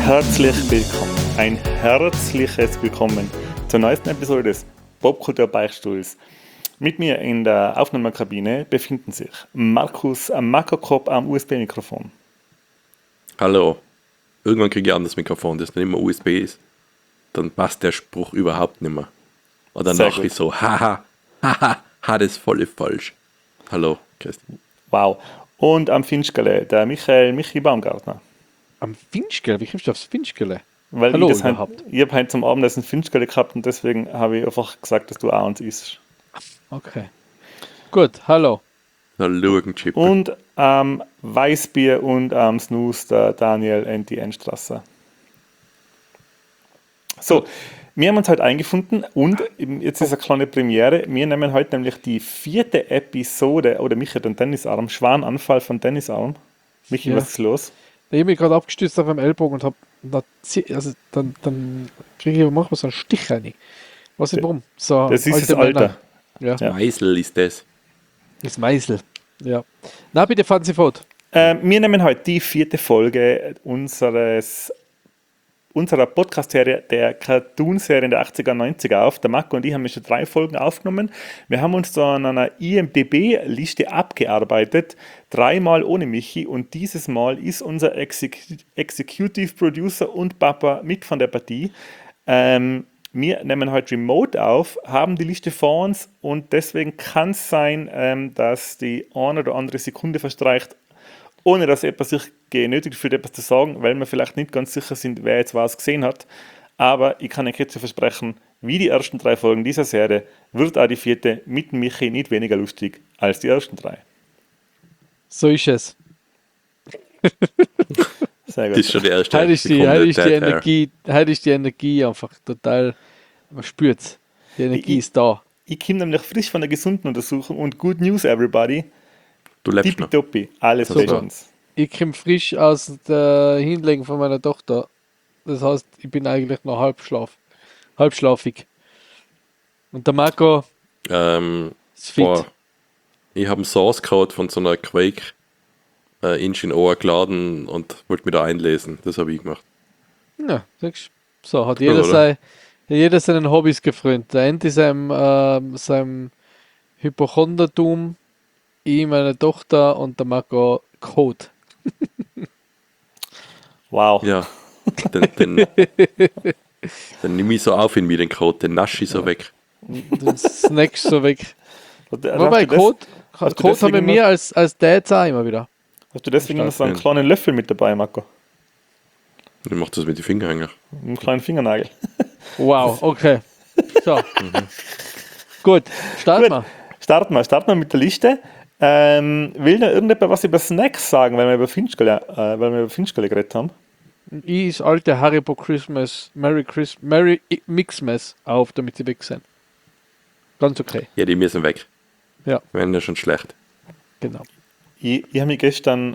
herzlich willkommen, ein herzliches Willkommen zur neuesten Episode des Popkultur-Beichtstuhls. Mit mir in der Aufnahmekabine befinden sich Markus Makokop am USB-Mikrofon. Hallo. Irgendwann kriege ich ein anderes Mikrofon, das nicht mehr USB ist. Dann passt der Spruch überhaupt nicht mehr. Und danach ist so, haha, das ist voll falsch. Hallo, Christian. Wow. Und am Finchgele, der Michi Baumgartner. Am Finchgele? Wie kommst du aufs Finchgele? Weil Hallo ich überhaupt. Ich habe heute zum Abendessen Finchgele gehabt und deswegen habe ich einfach gesagt, dass du auch uns isst. Okay. Gut, hallo. Hallo, Chip. Und Weißbier und Snooze, der Daniel N.T.N.Strasser. So, wir haben uns heute eingefunden und jetzt ist eine kleine Premiere. Wir nehmen heute nämlich die 4. Episode, oder Michi hat einen Tennisarm, Schwananfall von Tennisarm. Michi, Ja. was ist los? Ich habe mich gerade abgestützt auf meinem Ellbogen und dann kriege ich manchmal so einen Stich rein. Weiß nicht warum. So Das ist das alte Männer. Alter. Ja, Ja. Meisel ist das. das Meisel. Ja. Na, bitte fahren Sie fort. Wir nehmen heute die 4. Folge unserer Podcast-Serie der Cartoon-Serien der 80er und 90er auf. Der Marco und ich haben schon 3 Folgen aufgenommen. Wir haben uns da an einer IMDb-Liste abgearbeitet, 3-mal ohne Michi, und dieses Mal ist unser Executive Producer und Papa mit von der Partie. Wir nehmen heute remote auf, haben die Liste vor uns und deswegen kann es sein, dass die eine oder andere Sekunde verstreicht, ohne dass jemand sich genötigt fühlt, etwas zu sagen, weil wir vielleicht nicht ganz sicher sind, wer jetzt was gesehen hat. Aber ich kann euch jetzt versprechen, wie die ersten 3 Folgen dieser Serie, wird auch die 4. mit Michi nicht weniger lustig als die ersten 3. So ist es. Sehr Das gut. ist schon die erste Heute ist die Energie einfach total, man spürt es. Die Energie ist da. Ich komme nämlich frisch von der gesunden Untersuchung und good news everybody. Du lebst noch. Tippitoppi, alles Super. bestens. Ich komme frisch aus der Hinlegung von meiner Tochter. Das heißt, ich bin eigentlich noch halbschlafig. Und der Marco ist fit. Ich habe einen Source-Code von so einer Quake Engine OR geladen und wollte mich da einlesen. Das habe ich gemacht. Ja, siehst du. So, hat Oder? jeder seinen Hobbys gefreut. Der Enti seinem Hypochondertum, ich meine Tochter und der Marco Code. Wow. Ja. Dann nehme ich so auf in mir den Code, den nasche ich so weg. Den snackst so weg. Also Wobei, Code hast du haben wir deswegen mir als Dads auch immer wieder. Hast du deswegen noch so einen Ja. kleinen Löffel mit dabei, Marco? Ich mache das mit den Fingern eigentlich. Einen kleinen Fingernagel. Wow, okay. So. Gut, starten wir. Starten wir mit der Liste. Will noch irgendjemand was über Snacks sagen, weil wir über Finchgele geredet haben? Ich ist alte Haribo Christmas, Merry Mixmas auf, damit sie weg sind. Ganz okay. Ja, die müssen weg. Ja, Wären ja schon schlecht. genau. Ich habe mich gestern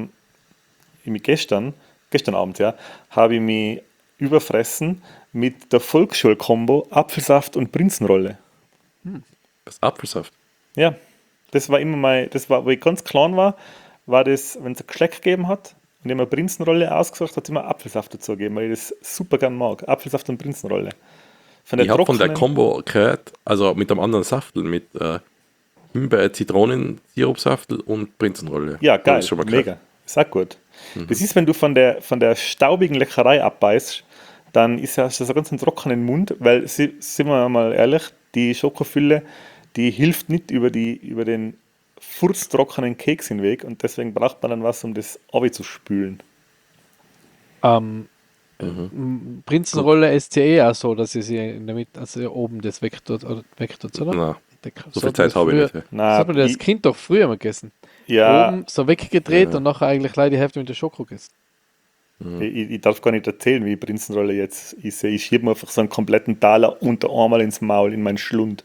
Abend, ja, habe ich mich überfressen mit der Volksschul-Kombo Apfelsaft und Prinzenrolle. Das Apfelsaft. Ja, das war wo ich ganz klein war das, wenn es ein Geschleck gegeben hat und ich mir Prinzenrolle ausgesucht, hat es immer Apfelsaft dazu gegeben, weil ich das super gern mag. Apfelsaft und Prinzenrolle. Ich habe von der Combo gehört, also mit einem anderen Saftel, mit Himbeer, Zitronen-Sirupsaftel und Prinzenrolle. Ja, Hab geil, ich schon mal gehört. mega. Ist auch gut. Das ist, wenn du von der staubigen Leckerei abbeißt, dann hast du so ganz einen trockenen Mund, weil, sind wir mal ehrlich, die Schokofülle, die hilft nicht über den furztrockenen Keks hinweg und deswegen braucht man dann was, um das abzuspülen. Prinzenrolle SCE auch so, dass sie in der Mitte, also oben das weg tut, oder? Na, so viel hat man Zeit das habe ich früher- nicht. Das hat man das Kind doch früher mal gegessen. Ja, Oben so weggedreht und nachher eigentlich leider die Hälfte mit der Schoko gegessen. ich darf gar nicht erzählen, wie Prinzenrolle jetzt ist. Ich schiebe mir einfach so einen kompletten Taler unter einmal ins Maul, in meinen Schlund.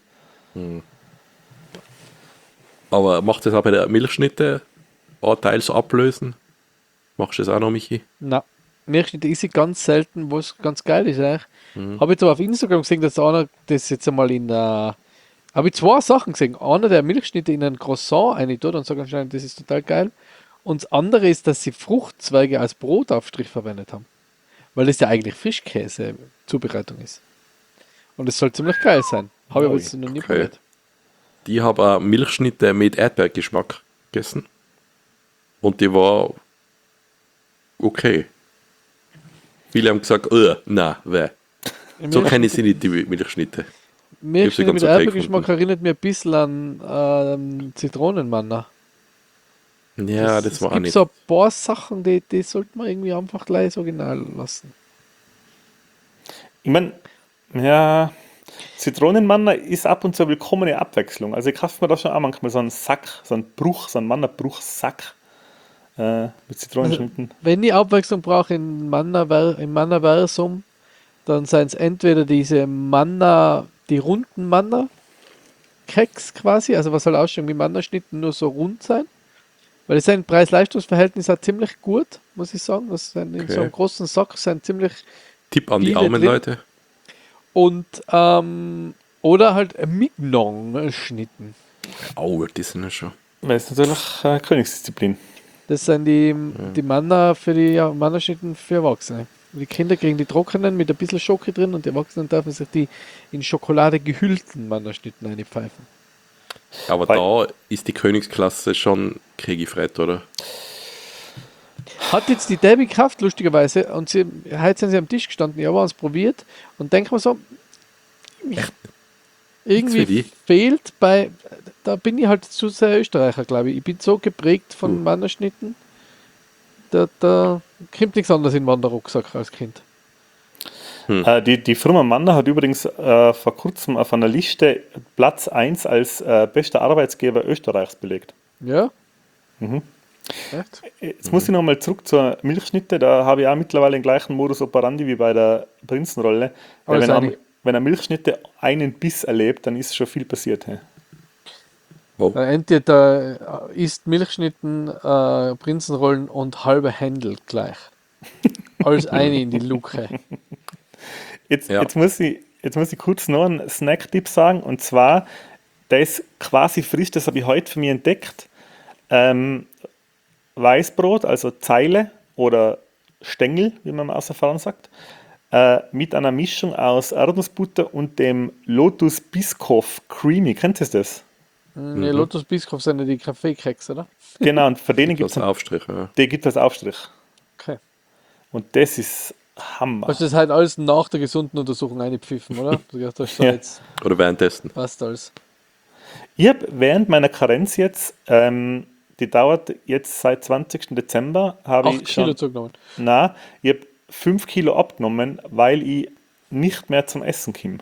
Aber macht das auch bei der Milchschnitte ein Teil so ablösen? Machst du das auch noch, Michi? Na, Milchschnitte esse ich ganz selten, was ganz geil ist eigentlich. Habe jetzt aber auf Instagram gesehen, dass einer das jetzt einmal habe ich 2 Sachen gesehen. Einer, der Milchschnitte in ein Croissant rein tut und sagt anscheinend, das ist total geil. Und das andere ist, dass sie Fruchtzweige als Brotaufstrich verwendet haben. weil das ja eigentlich Frischkäse-Zubereitung ist. Und es soll ziemlich geil sein. Habe ich aber jetzt noch nie Okay. probiert. Die habe Milchschnitte mit Erdbeergeschmack gegessen. Und die war okay. Viele haben gesagt, na, weh. So kenne ich sie nicht, die Milchschnitte. Milchschnitte ganz mit okay Erdbeergeschmack gefunden. erinnert mich ein bisschen an Zitronenmanna. Ja, das Es war auch gibt nicht. so ein paar Sachen, die sollte man irgendwie einfach gleich so genau lassen. Ich meine, ja, Zitronenmanna ist ab und zu eine willkommene Abwechslung. Also ich kaufe mir da schon auch manchmal so einen Sack, so einen Bruch, so einen Manna-Bruch-Sack mit Zitronenschnitten. Wenn ich Abwechslung brauche im Manna-Versum, dann seien es entweder diese Manna, die runden Manna-Keks quasi, also was soll ausschauen wie Manna-Schnitten, nur so rund sein. Weil es sein Preis-Leistungs-Verhältnis auch ziemlich gut, muss ich sagen. Das sind in so einem Okay. großen Sack sind ziemlich Tipp an die viele armen drin. Leute. Und oder halt Mignon-Schnitten. Oh, die sind ja schon. Das ist natürlich Königsdisziplin. Das sind die Manna für die Manna-Schnitten für Erwachsene. Die Kinder kriegen die trockenen mit ein bisschen Schoki drin und die Erwachsenen dürfen sich die in Schokolade gehüllten Manna-Schnitten reinpfeifen. Aber Weil- da ist die Königsklasse schon kriegifrett, oder? Hat jetzt die Debbie gekauft, lustigerweise, und heute sind sie am Tisch gestanden, ich habe es probiert und denke mir so, irgendwie für die? fehlt da bin ich halt zu sehr Österreicher, glaube ich. Ich bin so geprägt von Mannerschnitten, da kommt nichts anderes in den Wanderrucksack als Kind. Die Firma Manna hat übrigens vor kurzem auf einer Liste Platz 1 als bester Arbeitsgeber Österreichs belegt. Ja? Echt? Jetzt muss ich nochmal zurück zur Milchschnitte. Da habe ich auch mittlerweile den gleichen Modus operandi wie bei der Prinzenrolle. Weil Alles einig. wenn eine Milchschnitte einen Biss erlebt, dann ist schon viel passiert. Hey. Entweder isst Milchschnitten, Prinzenrollen und halbe Händel gleich. Alles eine in die Luke. Jetzt, Ja. jetzt muss ich kurz noch einen Snack-Tipp sagen. Und zwar, der ist quasi frisch, das habe ich heute für mich entdeckt. Weißbrot, also Zeile oder Stängel, wie man aus Erfahrung sagt, mit einer Mischung aus Erdnussbutter und dem Lotus Biscoff Creamy. Kennt ihr das? Nee, Lotus Biscoff sind ja die Kaffeekekse, oder? Genau, und für denen gibt Das es Aufstrich, ja. als Aufstrich. Okay. Und das ist Hammer. Hast du das halt alles nach der gesunden Untersuchung eingepfiffen, oder? Du hast gesagt, so Ja. jetzt Oder währenddessen. passt alles. Ich habe während meiner Karenz jetzt, die dauert jetzt seit 20. Dezember, habe 8 ich Kilo schon, zugenommen. ich habe 5 Kilo abgenommen, weil ich nicht mehr zum Essen komme.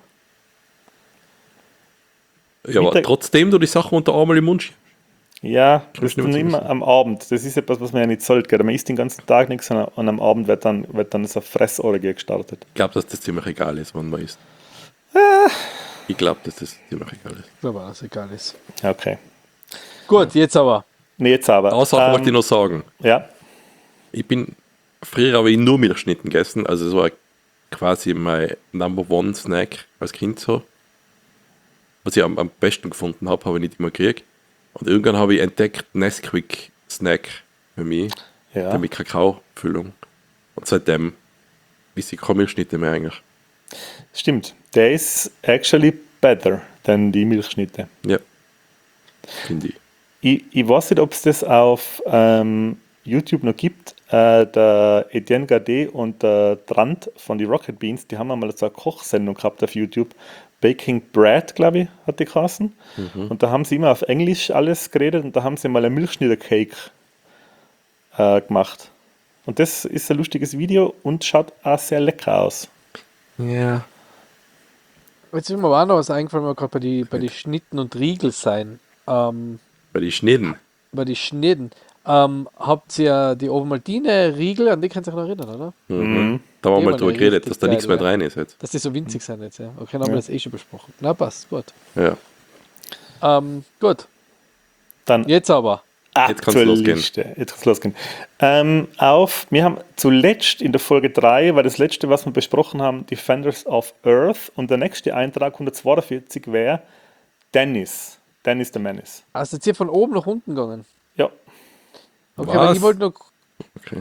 Ja, aber Mittag- trotzdem du die Sachen unter einmal im Mund schiebst. Ja, das ich ist nicht mehr dann zum immer Essen. am Abend. Das ist etwas, was man ja nicht sollte. Gell? Man isst den ganzen Tag nichts und am Abend wird dann so eine Fressorgie gestartet. Ich glaube, dass das ziemlich egal ist, wann man isst. Ich glaube, dass das ziemlich egal ist. Ich glaube, was egal ist. Okay. Gut, jetzt aber. Nee, jetzt aber. Eine Sache wollte ich noch sagen. Ja, Früher habe ich nur Milchschnitten gegessen, also es war quasi mein Number One Snack als Kind so. Was ich am besten gefunden habe, habe ich nicht immer gekriegt. Und irgendwann habe ich entdeckt Nesquik Snack für mich, ja. der mit Kakaofüllung. Und seitdem ist ich keine Milchschnitte mehr eigentlich. Stimmt. Der ist actually better than die Milchschnitte. Ja, finde ich. Ich weiß nicht, ob es das auf YouTube noch gibt. Der Etienne Gardet und der Trant von die Rocket Beans, die haben einmal so eine Kochsendung gehabt auf YouTube. Baking Bread, glaube ich, hat die geheißen. Und da haben sie immer auf Englisch alles geredet und da haben sie mal ein Milchschnitter-Cake gemacht. Und das ist ein lustiges Video und schaut auch sehr lecker aus. Ja. Jetzt ist mir aber auch noch was eingefallen, weil wir gerade bei die Schnitten und Riegel sein. Bei den Schnitten. Bei die Schnitten. Habt ihr die Ovaltine-Riegel, an die kannst du dich noch erinnern, oder? Da haben wir Die mal waren drüber ja geredet, richtig dass da nichts mehr geil, rein ist jetzt. Dass die so winzig sind jetzt, ja. Okay, dann haben wir das eh schon besprochen. Na, passt, gut. Ja. Gut, Dann jetzt aber. Jetzt kann's losgehen. Liste. Jetzt kann's losgehen. Wir haben zuletzt in der Folge 3, war das letzte, was wir besprochen haben, Defenders of Earth. Und der nächste Eintrag, 142, wäre Dennis. Dennis the Menace. Also jetzt hier von oben nach unten gegangen. Ja. Okay, Was? weil ich wollte noch. Okay.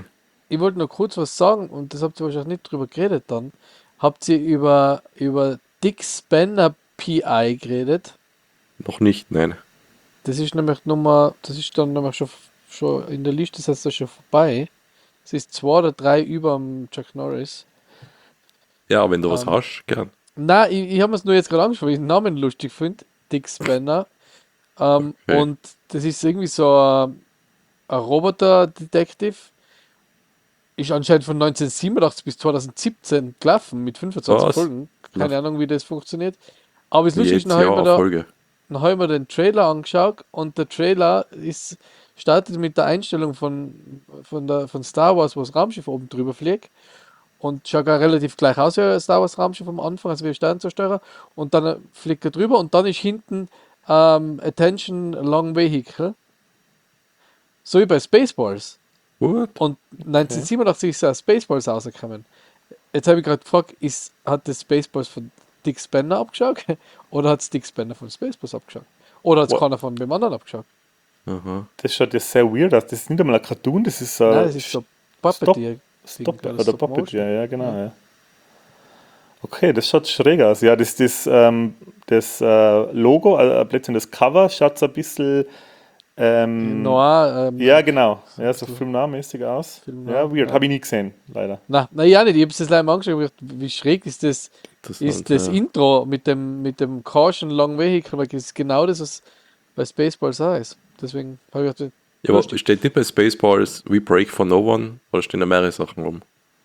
ich wollte noch kurz was sagen und das habt ihr wahrscheinlich nicht drüber geredet dann. Habt ihr über Dick Spanner PI geredet? Noch nicht, nein. Das ist nämlich das ist dann nämlich schon in der Liste, das heißt das schon vorbei. Es ist 2 oder 3 über dem Chuck Norris. Ja, wenn du was hast, gern. Na, ich habe mir es nur jetzt gerade angeschaut, weil ich den Namen lustig finde. Dick Spanner. Okay. Und das ist irgendwie so ein Roboter-Detective. Ist anscheinend von 1987 bis 2017 gelaufen mit 25 Was? Folgen. Keine Na, Ahnung, wie das funktioniert. Aber das Lustige ist, jetzt ja, Folge. dann habe ich mir den Trailer angeschaut und der Trailer startet mit der Einstellung von Star Wars, wo das Raumschiff oben drüber fliegt. Und schaut auch relativ gleich aus wie ein Star Wars Raumschiff am Anfang, also wie ein Sternzerstörer. Und dann fliegt er drüber und dann ist hinten Attention Long Vehicle. So wie bei Spaceballs. What? Und 1987 ist ja Spaceballs rausgekommen. Jetzt habe ich gerade gefragt, hat das Spaceballs von Dick Spanner abgeschaut? Oder hat es Dick Spanner von Spaceballs abgeschaut? Oder hat es keiner von dem anderen abgeschaut? Aha. Das schaut ja sehr weird aus. Das ist nicht einmal ein Cartoon, das ist Nein, das ist so Puppeteer. Stop oder oder Stop Puppet, Motion. ja, genau. Ja. Okay, das schaut schräg aus. Ja, das Logo, also plötzlich das Cover, schaut so ein bisschen. Noir, Ja, genau. Ja, so so filmnahmäßig aus. Film Ja, Noir, weird. ja. Habe ich nie gesehen, leider. Na, ja nicht. Ich habe es das leider mal angeschaut und gedacht, wie schräg ist das Ja. Intro mit dem Caution Long Vehicle, weil das ist genau das, was bei Spaceballs auch ist. Deswegen habe ich gedacht, Ja, aber lustig. steht nicht bei Spaceballs We Break for No One oder stehen da mehrere Sachen rum?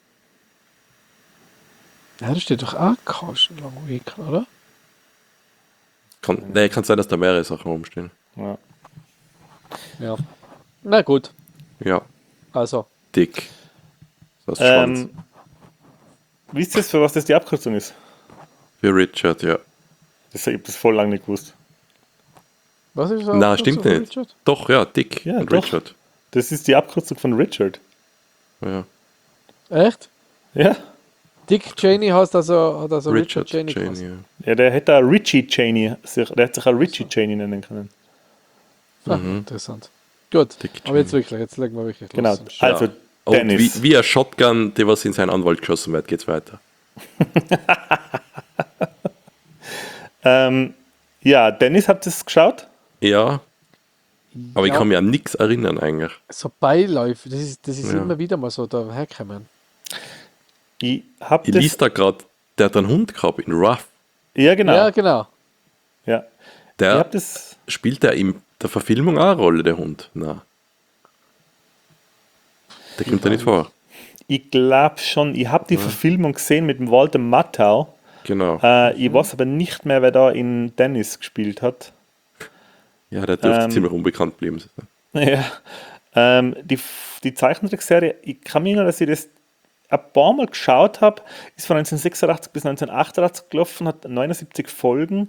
Ja, da steht doch auch Caution Long Vehicle, oder? Kann sein, dass da mehrere Sachen rumstehen. Ja. Ja. Na gut, Ja, also. dick. Das ist Schwanz. Wisst ihr, für was das die Abkürzung ist? Für Richard, ja. Ich habe das voll lange nicht gewusst. Was ist das? Na, stimmt nicht. Richard? Doch, ja, Dick Ja, und doch. Richard. Das ist die Abkürzung von Richard. Ja. Echt? Ja. Dick Cheney hat also Richard Richard Cheney Cheney, geheißen. ja. Ja, der hätte auch Richie Cheney, der hätte sich auch Richie Cheney nennen können. Ah, interessant. Gut, Dick aber jetzt Cheney. wirklich, jetzt legen wir wirklich Genau. los. Also, Und Dennis. wie ein Shotgun, der was in seinen Anwalt geschossen wird, geht's weiter. Ja, Dennis, habt ihr es geschaut? Ja, aber ich Ja. kann mich an nichts erinnern eigentlich. So Beiläufe, das ist Ja. immer wieder mal so daherkommen. Ich hab Ich das. liest da gerade, der hat einen Hund gehabt in Rough. Ja, genau. Ja, genau. Ja. Ich Der hab das. spielt der in der Verfilmung auch eine Rolle, der Hund? Nein. Der kommt da nicht vor. Ich glaube schon. Ich habe die Verfilmung gesehen mit dem Walter Matthau. Genau. Ich weiß aber nicht mehr, wer da in Dennis gespielt hat. Ja, der dürfte ziemlich unbekannt bleiben. Ja. Die Zeichentrickserie, ich kann mich erinnern, dass ich das ein paar Mal geschaut habe, ist von 1986 bis 1988 gelaufen, hat 79 Folgen.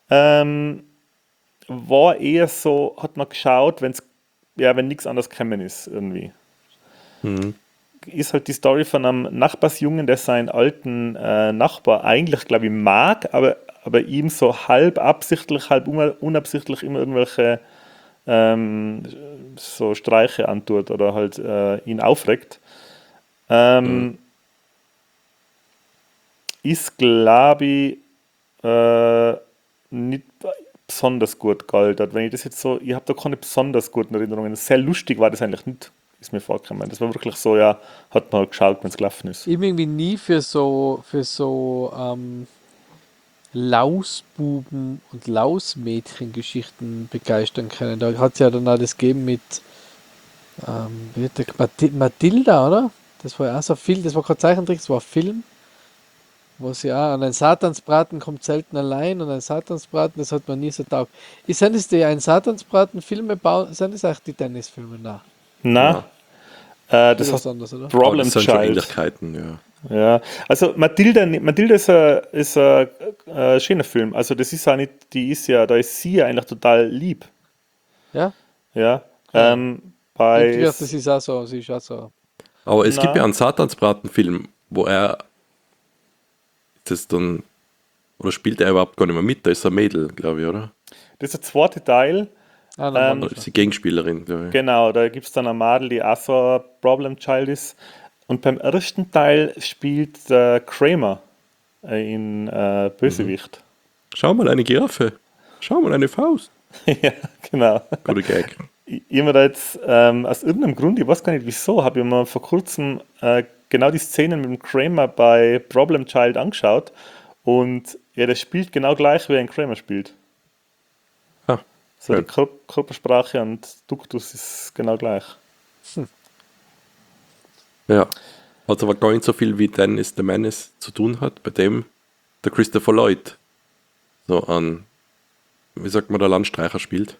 War eher so, hat man geschaut, wenn nichts anderes gekommen ist, irgendwie. Ist halt die Story von einem Nachbarsjungen, der seinen alten Nachbar eigentlich, glaube ich, mag, aber ihm so halb absichtlich, halb unabsichtlich immer irgendwelche so Streiche antut oder halt ihn aufregt. Ist, glaube ich, nicht besonders gut gealtert. Wenn ich das jetzt so, ich habe da keine besonders guten Erinnerungen. Sehr lustig war das eigentlich nicht, ist mir vorgekommen. Das war wirklich so, ja, hat man halt geschaut, wenn es gelaufen ist. Ich bin irgendwie nie für so Lausbuben und Lausmädchen-Geschichten begeistern können. Da hat es ja dann auch das gegeben mit wie hat der, Matilda, oder? Das war ja auch so viel, das war kein Zeichentrick, das war ein Film, wo sie auch an ein Satansbraten kommt selten allein und ein Satansbraten, das hat man nie so taugt. Sind es die ein Satansbraten-Filme bauen, sind es auch die Tennisfilme? Nein. Na, das Das heißt ist anders, oder? Aber Problem das sind schon Child. Ähnlichkeiten, ja. Ja, also Matilda ist ein schöner Film. Also das ist auch nicht, da ist sie ja eigentlich total lieb. Ja? Ja. Ich hab Bei gedacht, das ist auch so, sie ist auch so. Aber es gibt Na. ja einen Satansbraten-Film, wo er das dann, oder spielt er überhaupt gar nicht mehr mit, da ist ein Mädel, glaube ich, oder? das ist der zweite Teil. Ah, Ähm, Oder ist die Gegenspielerin. Ja. Genau, da gibt es dann eine Madel, die auch so ein Problem Child ist. Und beim ersten Teil spielt Kramer in Bösewicht. Schau mal, eine Giraffe. Schau mal, eine Faust. Ja, genau. Guter Gag. Ich mir da jetzt aus irgendeinem Grund, ich weiß gar nicht wieso, habe ich mir vor kurzem genau die Szenen mit dem Kramer bei Problem Child angeschaut. Und ja, der spielt genau gleich, wie ein Kramer spielt. Ah, So ja. die Körpersprache und Duktus ist genau gleich. Ja. Hat aber gar nicht so viel wie Dennis the Menace zu tun hat, bei dem der Christopher Lloyd so an, wie sagt man, der Landstreicher spielt.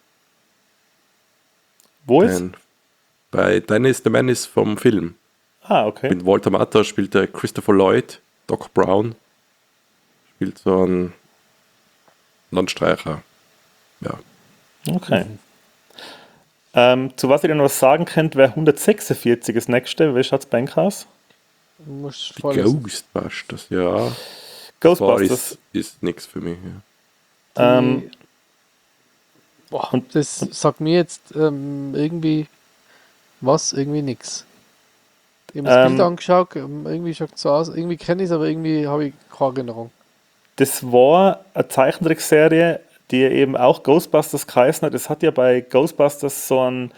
Wo ist? Bei Dennis the Menace vom Film. Ah, okay. Mit Walter Matthau spielt der Christopher Lloyd, Doc Brown, spielt so einen Landstreicher. Ja. Okay. Zu was ihr noch was sagen könnt, wäre 146 das nächste. Wie schaut es bei euch aus? Du musst Die vorlesen. Ghostbusters, ja. Ghostbusters. Ist nichts für mich. Ja. Boah, das sagt mir jetzt irgendwie irgendwie nix. Ich habe das Bild angeschaut, irgendwie schaut es so aus, irgendwie kenne ich es, aber irgendwie habe ich keine Erinnerung. Das war eine Zeichentrickserie, die eben auch Ghostbusters geheißen hat. Es hat ja bei Ghostbusters so ein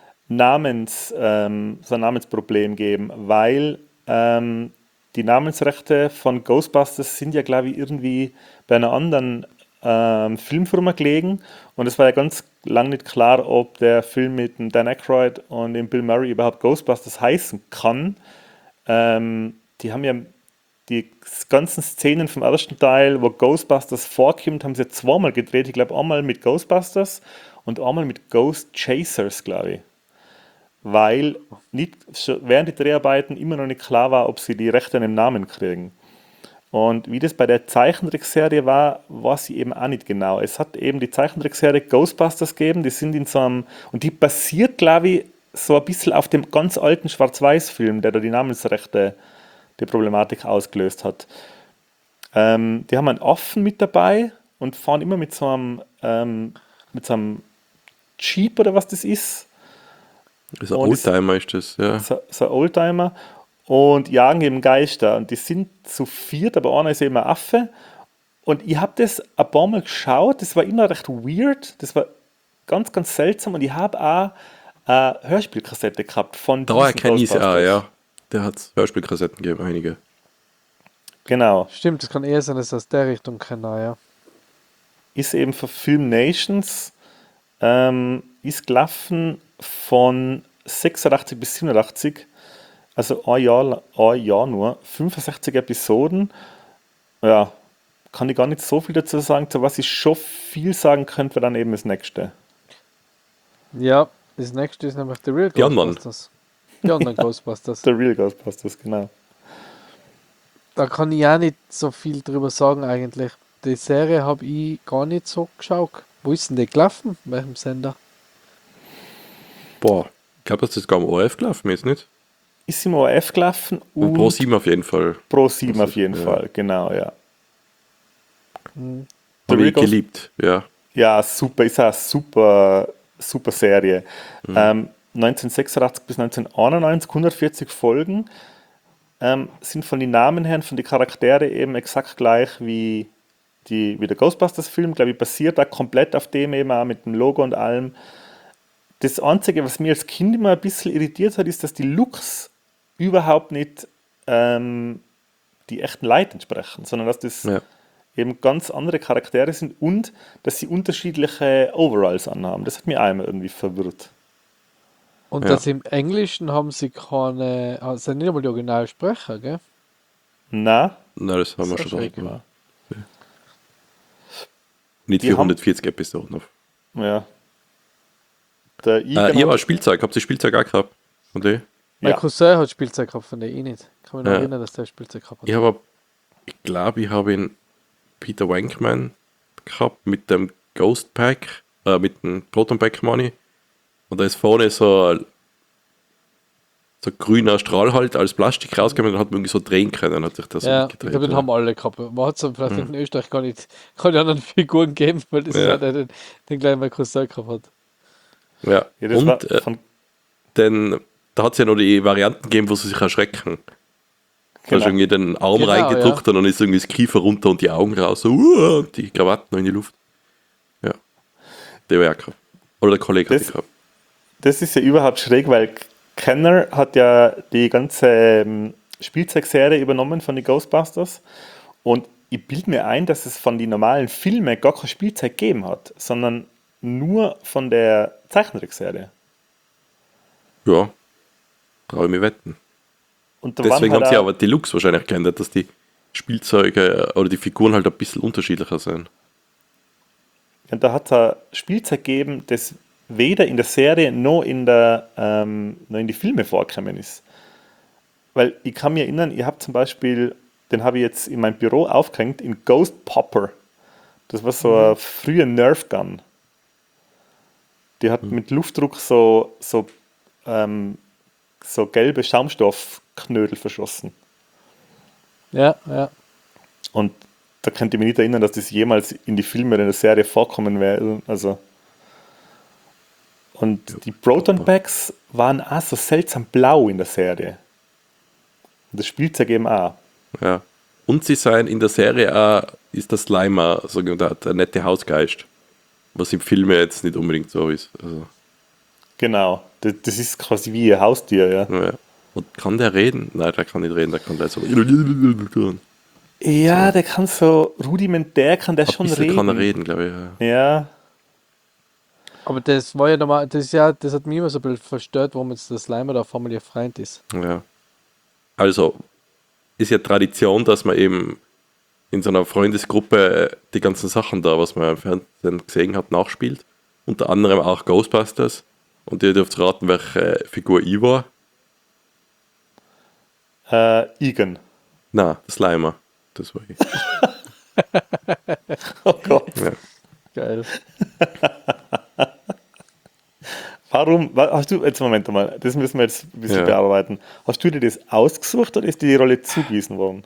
Namensproblem gegeben, weil die Namensrechte von Ghostbusters sind ja, glaube ich, irgendwie bei einer anderen Filmfirma gelegen. Und es war ja ganz lang nicht klar, ob der Film mit dem Dan Aykroyd und dem Bill Murray überhaupt Ghostbusters heißen kann. Die haben ja die ganzen Szenen vom ersten Teil, wo Ghostbusters vorkommt, haben sie zweimal gedreht. Ich glaube, einmal mit Ghostbusters und einmal mit Ghost Chasers, glaube ich. Weil während die Dreharbeiten immer noch nicht klar war, ob sie die Rechte an dem Namen kriegen. Und wie das bei der Zeichentrickserie war, weiß ich eben auch nicht genau. Es hat eben die Zeichentrickserie Ghostbusters gegeben, die sind in so einem, und die basiert, glaube ich, so ein bisschen auf dem ganz alten Schwarz-Weiß-Film, der da die Namensrechte, die Problematik ausgelöst hat. Die haben einen Affen mit dabei und fahren immer mit so einem Jeep oder was das ist. Das ist ein Und Oldtimer, ist das, ja. So ein Oldtimer und jagen eben Geister. Und die sind zu viert, aber einer ist eben ein Affe. Und ich habe das ein paar Mal geschaut, das war immer recht weird, das war ganz, ganz seltsam. Und ich habe auch eine Hörspielkassette gehabt von Da diesen erkenne ich es auch, Ghostbusters. ja. Der hat Hörspielkassetten gegeben, einige. Genau. Stimmt, das kann eher sein, dass aus der Richtung kenne, ja. Ist eben für Film Nations, ist gelaufen von 86 bis 87, also ein Jahr nur, 65 Episoden. Ja, kann ich gar nicht so viel dazu sagen, zu was ich schon viel sagen könnte, wäre dann eben das nächste. Ja, das nächste ist nämlich The Real Die anderen. Ghostbusters. Die anderen Ghostbusters. The Real Ghostbusters, genau. Da kann ich auch nicht so viel drüber sagen eigentlich. Die Serie habe ich gar nicht so geschaut. Wo ist denn die gelaufen? Welchem Sender? Boah, ich glaube, dass das gar am ORF gelaufen ist, nicht? Ist im ORF gelaufen Und und Pro7 auf jeden Fall. Pro 7 auf jeden Ja. Fall, genau, ja. The Habe Real ich geliebt, ja. Ja, super, ist eine super, super Serie. 1986 bis 1991, 140 Folgen, sind von den Namen her, von den Charaktere eben exakt gleich wie der Ghostbusters-Film, glaube ich, basiert da komplett auf dem eben auch mit dem Logo und allem. Das Einzige, was mir als Kind immer ein bisschen irritiert hat, ist, dass die Looks überhaupt nicht die echten Leute entsprechen, sondern dass das Ja. eben ganz andere Charaktere sind und dass sie unterschiedliche Overalls anhaben. Das hat mich auch immer irgendwie verwirrt. Und Ja. das im Englischen haben sie keine, also nicht einmal die Originalsprecher, gell? Na, Na, das haben wir So schon schräg. gemacht. Nicht Die für haben- 140 Episoden. ja. Der Ich habe Egan auch Spielzeug. Habt ihr Spielzeug auch gehabt? Von dir? Mein Ja. Cousin hat Spielzeug gehabt, von der ich nicht. Ich kann mich noch Ja. erinnern, dass der Spielzeug gehabt hat. Ich glaube, ich habe ihn Peter Wankman gehabt mit dem Ghost Pack, mit dem Proton Pack Money. Und da ist vorne so grüner Strahl halt als Plastik rausgekommen und dann hat man irgendwie so drehen können, hat sich das so Ja, ich mitgedreht. glaube, den haben alle gehabt. Man hat es vielleicht in Österreich gar nicht, keine anderen Figuren geben, weil das ist Ja. auch der, den gleich mein Cousin gehabt hat. Ja, Ja, das und war von, denn da hat es ja noch die Varianten gegeben, wo sie sich erschrecken. Da hast genau. du irgendwie den Arm Genau, reingedrückt und dann ist irgendwie das Kiefer runter und die Augen raus, so, und die Krawatten noch in die Luft. Ja, der war ja gehabt. Oder der Kollege hat die Das, gehabt. das ist ja überhaupt schräg, weil Kenner hat ja die ganze Spielzeugserie übernommen von den Ghostbusters und ich bilde mir ein, dass es von den normalen Filmen gar kein Spielzeug gegeben hat, sondern nur von der Zeichentrickserie. Ja, traue ich mir wetten. Und da waren Deswegen halt haben sie auch, aber die Looks wahrscheinlich geändert, dass die Spielzeuge oder die Figuren halt ein bisschen unterschiedlicher sind. und da hat es ein Spielzeug gegeben, das weder in der Serie noch in die Filme vorgekommen ist. Weil ich kann mich erinnern, ich habe zum Beispiel, den habe ich jetzt in meinem Büro aufgehängt, in Ghost Popper. Das war so eine frühe Nerf Gun. Die hat mit Luftdruck so gelbe Schaumstoffknödel verschossen. Ja. Und da könnte ich mich nicht erinnern, dass das jemals in die Filme oder in der Serie vorkommen wäre. Also, und die Proton Packs waren auch so seltsam blau in der Serie. Und das Spielzeug eben auch. Ja. Und sie seien in der Serie auch, ist der Slimer, so der nette Hausgeist. Was im Film ja jetzt nicht unbedingt so ist. Also, Genau. Das ist quasi wie ein Haustier, ja. ja. Und kann der reden? Nein, der kann nicht reden, der kann gleich so. Ja, der kann so rudimentär, kann der Ein schon bisschen kann er reden. reden, glaube ich. Ja. Ja, Aber das war ja normal, das hat mich immer so ein bisschen verstört, warum jetzt der Slimer da auf einmal ihr Freund ist. Ja. Also, ist ja Tradition, dass man eben in so einer Freundesgruppe die ganzen Sachen da, was man im Fernsehen gesehen hat, nachspielt. Unter anderem auch Ghostbusters. Und ihr dürft raten, welche Figur ich war. Egan. Na, der Slimer. Das war ich. Oh Gott. Ja. Geil. Hast du, jetzt Moment mal, das müssen wir jetzt ein bisschen Ja. bearbeiten. Hast du dir das ausgesucht oder ist dir die Rolle zugewiesen worden?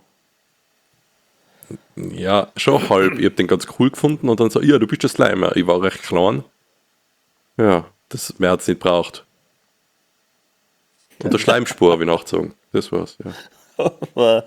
Ja, schon halb. Ich habe den ganz cool gefunden und dann so, ja, du bist der Slimer. Ich war recht klein. Ja, das mehr hat es nicht braucht. Und der Schleimspur habe ich nachgezogen. Das war's, ja.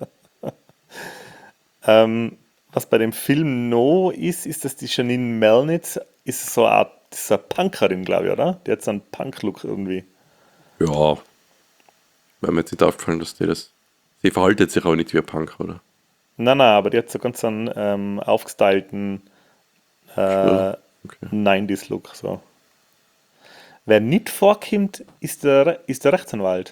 Was bei dem Film noch ist, dass die Janine Melnitz ist so eine Art, das ist eine Punkerin, glaube ich, oder? Die hat so einen Punk-Look irgendwie. Ja, wäre mir jetzt nicht aufgefallen, dass die das. Sie verhaltet sich auch nicht wie ein Punk, oder? Nein, aber die hat so ganz einen aufgestylten Okay. 90s-Look. So. Wer nicht vorkommt, ist der Rechtsanwalt.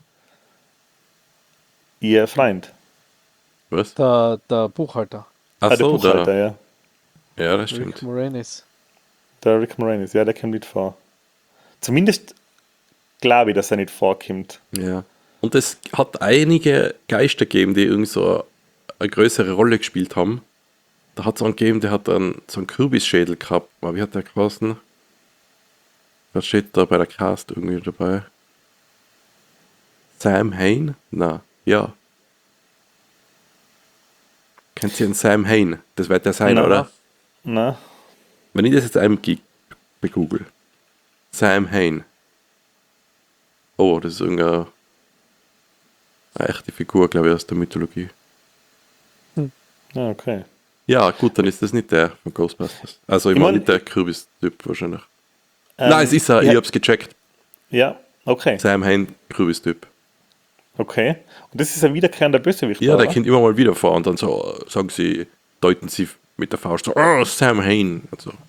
Ihr Freund. Was? Der Buchhalter, Ach Der so, Buchhalter, ja. Ja, das Rick stimmt. Moranis. Der Rick Moranis, ja, der kommt nicht vor. Zumindest glaube ich, dass er nicht vorkommt. Ja. Und es hat einige Geister gegeben, die irgend so eine größere Rolle gespielt haben. Da hat es einen gegeben, der hat dann so einen Kürbisschädel gehabt. Aber wie hat der geheißen? Was steht da bei der Cast irgendwie dabei? Sam Hain? Na, ja. Kennt ihr den Sam Hain? Das wird der sein, Na. oder? Na, Wenn ich das jetzt begoogle. Sam Hain. Oh, das ist irgendeine eine echte Figur, glaube ich, aus der Mythologie. ja, okay. Ja, gut, dann ist das nicht der von Ghostbusters. Also ich Ich meine mein- nicht der Kürbis-Typ wahrscheinlich. Nein, es ist er, ja. ich hab's gecheckt. Ja, okay. Sam Hain, Kürbis-Typ. Okay. Und das ist ein wiederkehrender Bösewicht. Ja, der oder? kommt immer mal wieder vor und dann so sagen sie, deuten sie mit der Faust so, oh, Sam Hain. Und so.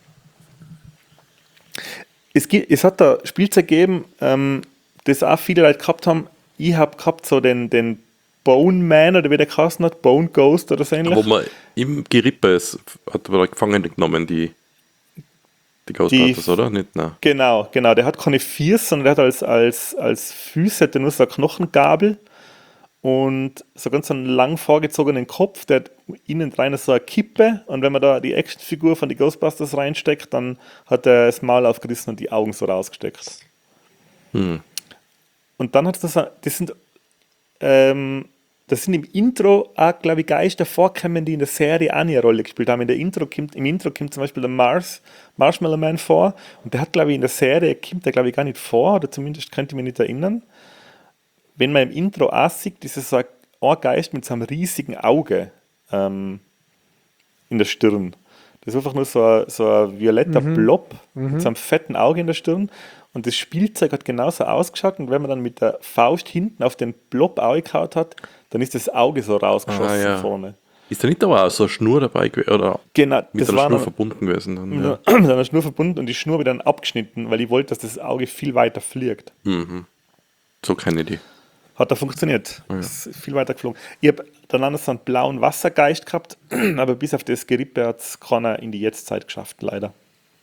Es hat da Spielzeug gegeben, das auch viele Leute gehabt haben. Ich habe gehabt so den Bone Man oder wie der geheißen hat, Bone Ghost oder so ähnlich. Wo man im Gerippe ist, hat man da Gefangene genommen, die Ghostbusters, oder? Nicht, nein. Genau. Der hat keine Füße, sondern der hat als Füße hat er nur so eine Knochengabel und so ganz einen lang vorgezogenen Kopf, der hat innen rein so eine Kippe und wenn man da die Actionfigur von den Ghostbusters reinsteckt, dann hat er das Maul aufgerissen und die Augen so rausgesteckt. Und dann hat das sind das sind im Intro auch, glaube ich, Geister vorkommen, die in der Serie auch eine Rolle gespielt haben. Im Intro kommt zum Beispiel der Marshmallow Man vor und der hat, glaube ich, in der Serie kommt der, glaube ich, gar nicht vor, oder zumindest könnte ich mich nicht erinnern. Wenn man im Intro auch sieht, ist es so ein Geist mit so einem riesigen Auge in der Stirn. Das ist einfach nur so ein violetter Blob mit so einem fetten Auge in der Stirn. Und das Spielzeug hat genauso ausgeschaut. Und wenn man dann mit der Faust hinten auf den Blob gehauen hat, dann ist das Auge so rausgeschossen vorne. Ist da nicht aber auch so eine Schnur dabei gewesen? Oder genau, mit einer Schnur verbunden gewesen? Dann, mit einer Schnur verbunden und die Schnur wird dann abgeschnitten, weil ich wollte, dass das Auge viel weiter fliegt. So keine Idee. Hat da funktioniert. Ist viel weiter geflogen. Ich habe dann auch noch so einen blauen Wassergeist gehabt, aber bis auf das Gerippe hat es keiner in die Jetztzeit geschafft, leider.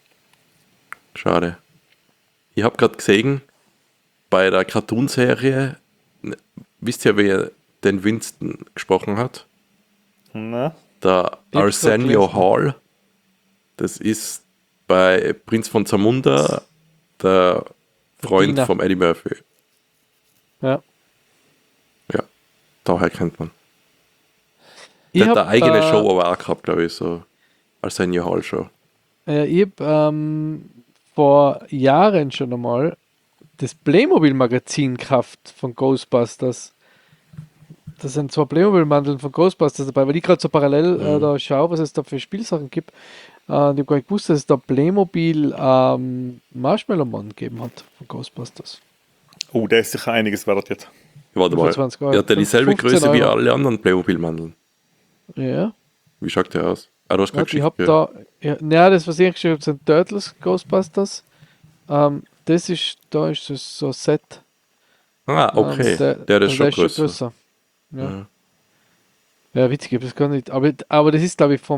Schade. Ich habe gerade gesehen, bei der Cartoonserie, wisst ihr, wer den Winston gesprochen hat? Na? Der Arsenio Hall. Das ist bei Prinz von Zamunda der Freund Diener. von Eddie Murphy. Ja. Ja, daher kennt man. Ich Der hat hab, eine eigene Show aber auch gehabt, glaube ich, so Arsenio Hall Show. Ich habe vor Jahren schon einmal das Playmobil-Magazin gekauft von Ghostbusters. Da sind 2 Playmobil-Mandeln von Ghostbusters dabei, weil ich gerade so parallel da schaue, was es da für Spielsachen gibt. Ich habe gar nicht gewusst, dass es da Playmobil Marshmallow Man gegeben hat von Ghostbusters. Oh, der ist sicher einiges wert jetzt. Warte mal. 25 Euro. Der hat ja dieselbe 15 Größe wie Euro. alle anderen Playmobil-Mandeln. Ja. Wie schaut der aus? Ah, du hast gerade Ich habe geschickt, da, ja, das, was ich geschrieben habe, sind Turtles Ghostbusters. Das ist, da ist so ein Set. Ah, okay. Der ist schon größer. Ja. Ja, witzig, ich habe das gar nicht. Aber das ist, glaube ich,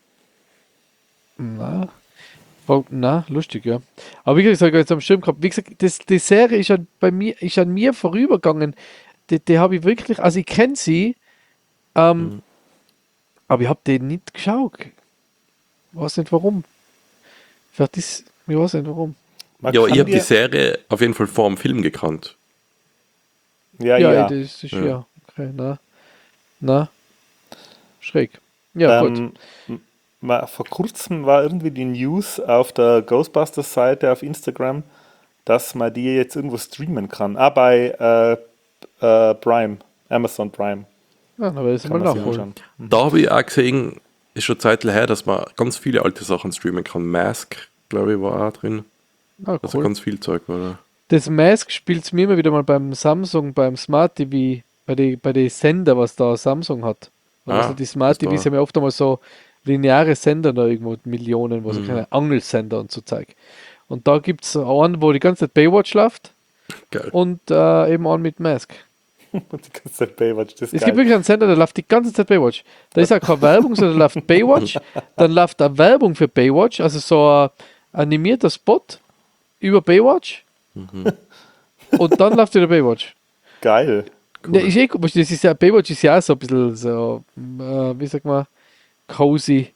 Na, lustig, ja. Aber wie gesagt, ich habe jetzt am Schirm gehabt. Wie gesagt, die Serie ist an mir vorübergegangen. Die habe ich wirklich, also ich kenne sie, aber ich habe den nicht geschaut. Ich weiß nicht warum. Vielleicht ist, ich weiß nicht warum. Ja, ich habe die Serie auf jeden Fall vor dem Film gekannt. Ja. Das ist ja. Okay, na. Schräg. Ja, gut. Vor kurzem war irgendwie die News auf der Ghostbusters-Seite auf Instagram, dass man die jetzt irgendwo streamen kann. Bei Prime, Amazon Prime. Ja, aber das mal nachholen. Da habe ich auch gesehen, ist schon Zeit her, dass man ganz viele alte Sachen streamen kann. Mask, glaube ich, war auch drin. Ah, cool. Also ganz viel Zeug, oder? Das Mask spielt es mir immer wieder mal beim Samsung, beim Smart TV, bei den Sender, was da Samsung hat. Also die Smart TVs haben ja oft einmal so lineare Sender da irgendwo, Millionen, wo so kleine Angelsender und so Zeug. Und da gibt es einen, wo die ganze Zeit Baywatch läuft. Geil. Und eben einen mit Mask. Die ganze Zeit Baywatch, das ist Es geil. gibt wirklich einen Sender, der läuft die ganze Zeit Baywatch. Da ist auch keine Werbung, sondern da läuft Baywatch. Dann läuft eine Werbung für Baywatch, also so ein animierter Spot über Baywatch. Und dann läuft wieder Baywatch. Geil. Cool. Ja, ist eh komisch, das ist ja, Baywatch ist ja auch so ein bisschen so, wie sagt man, cozy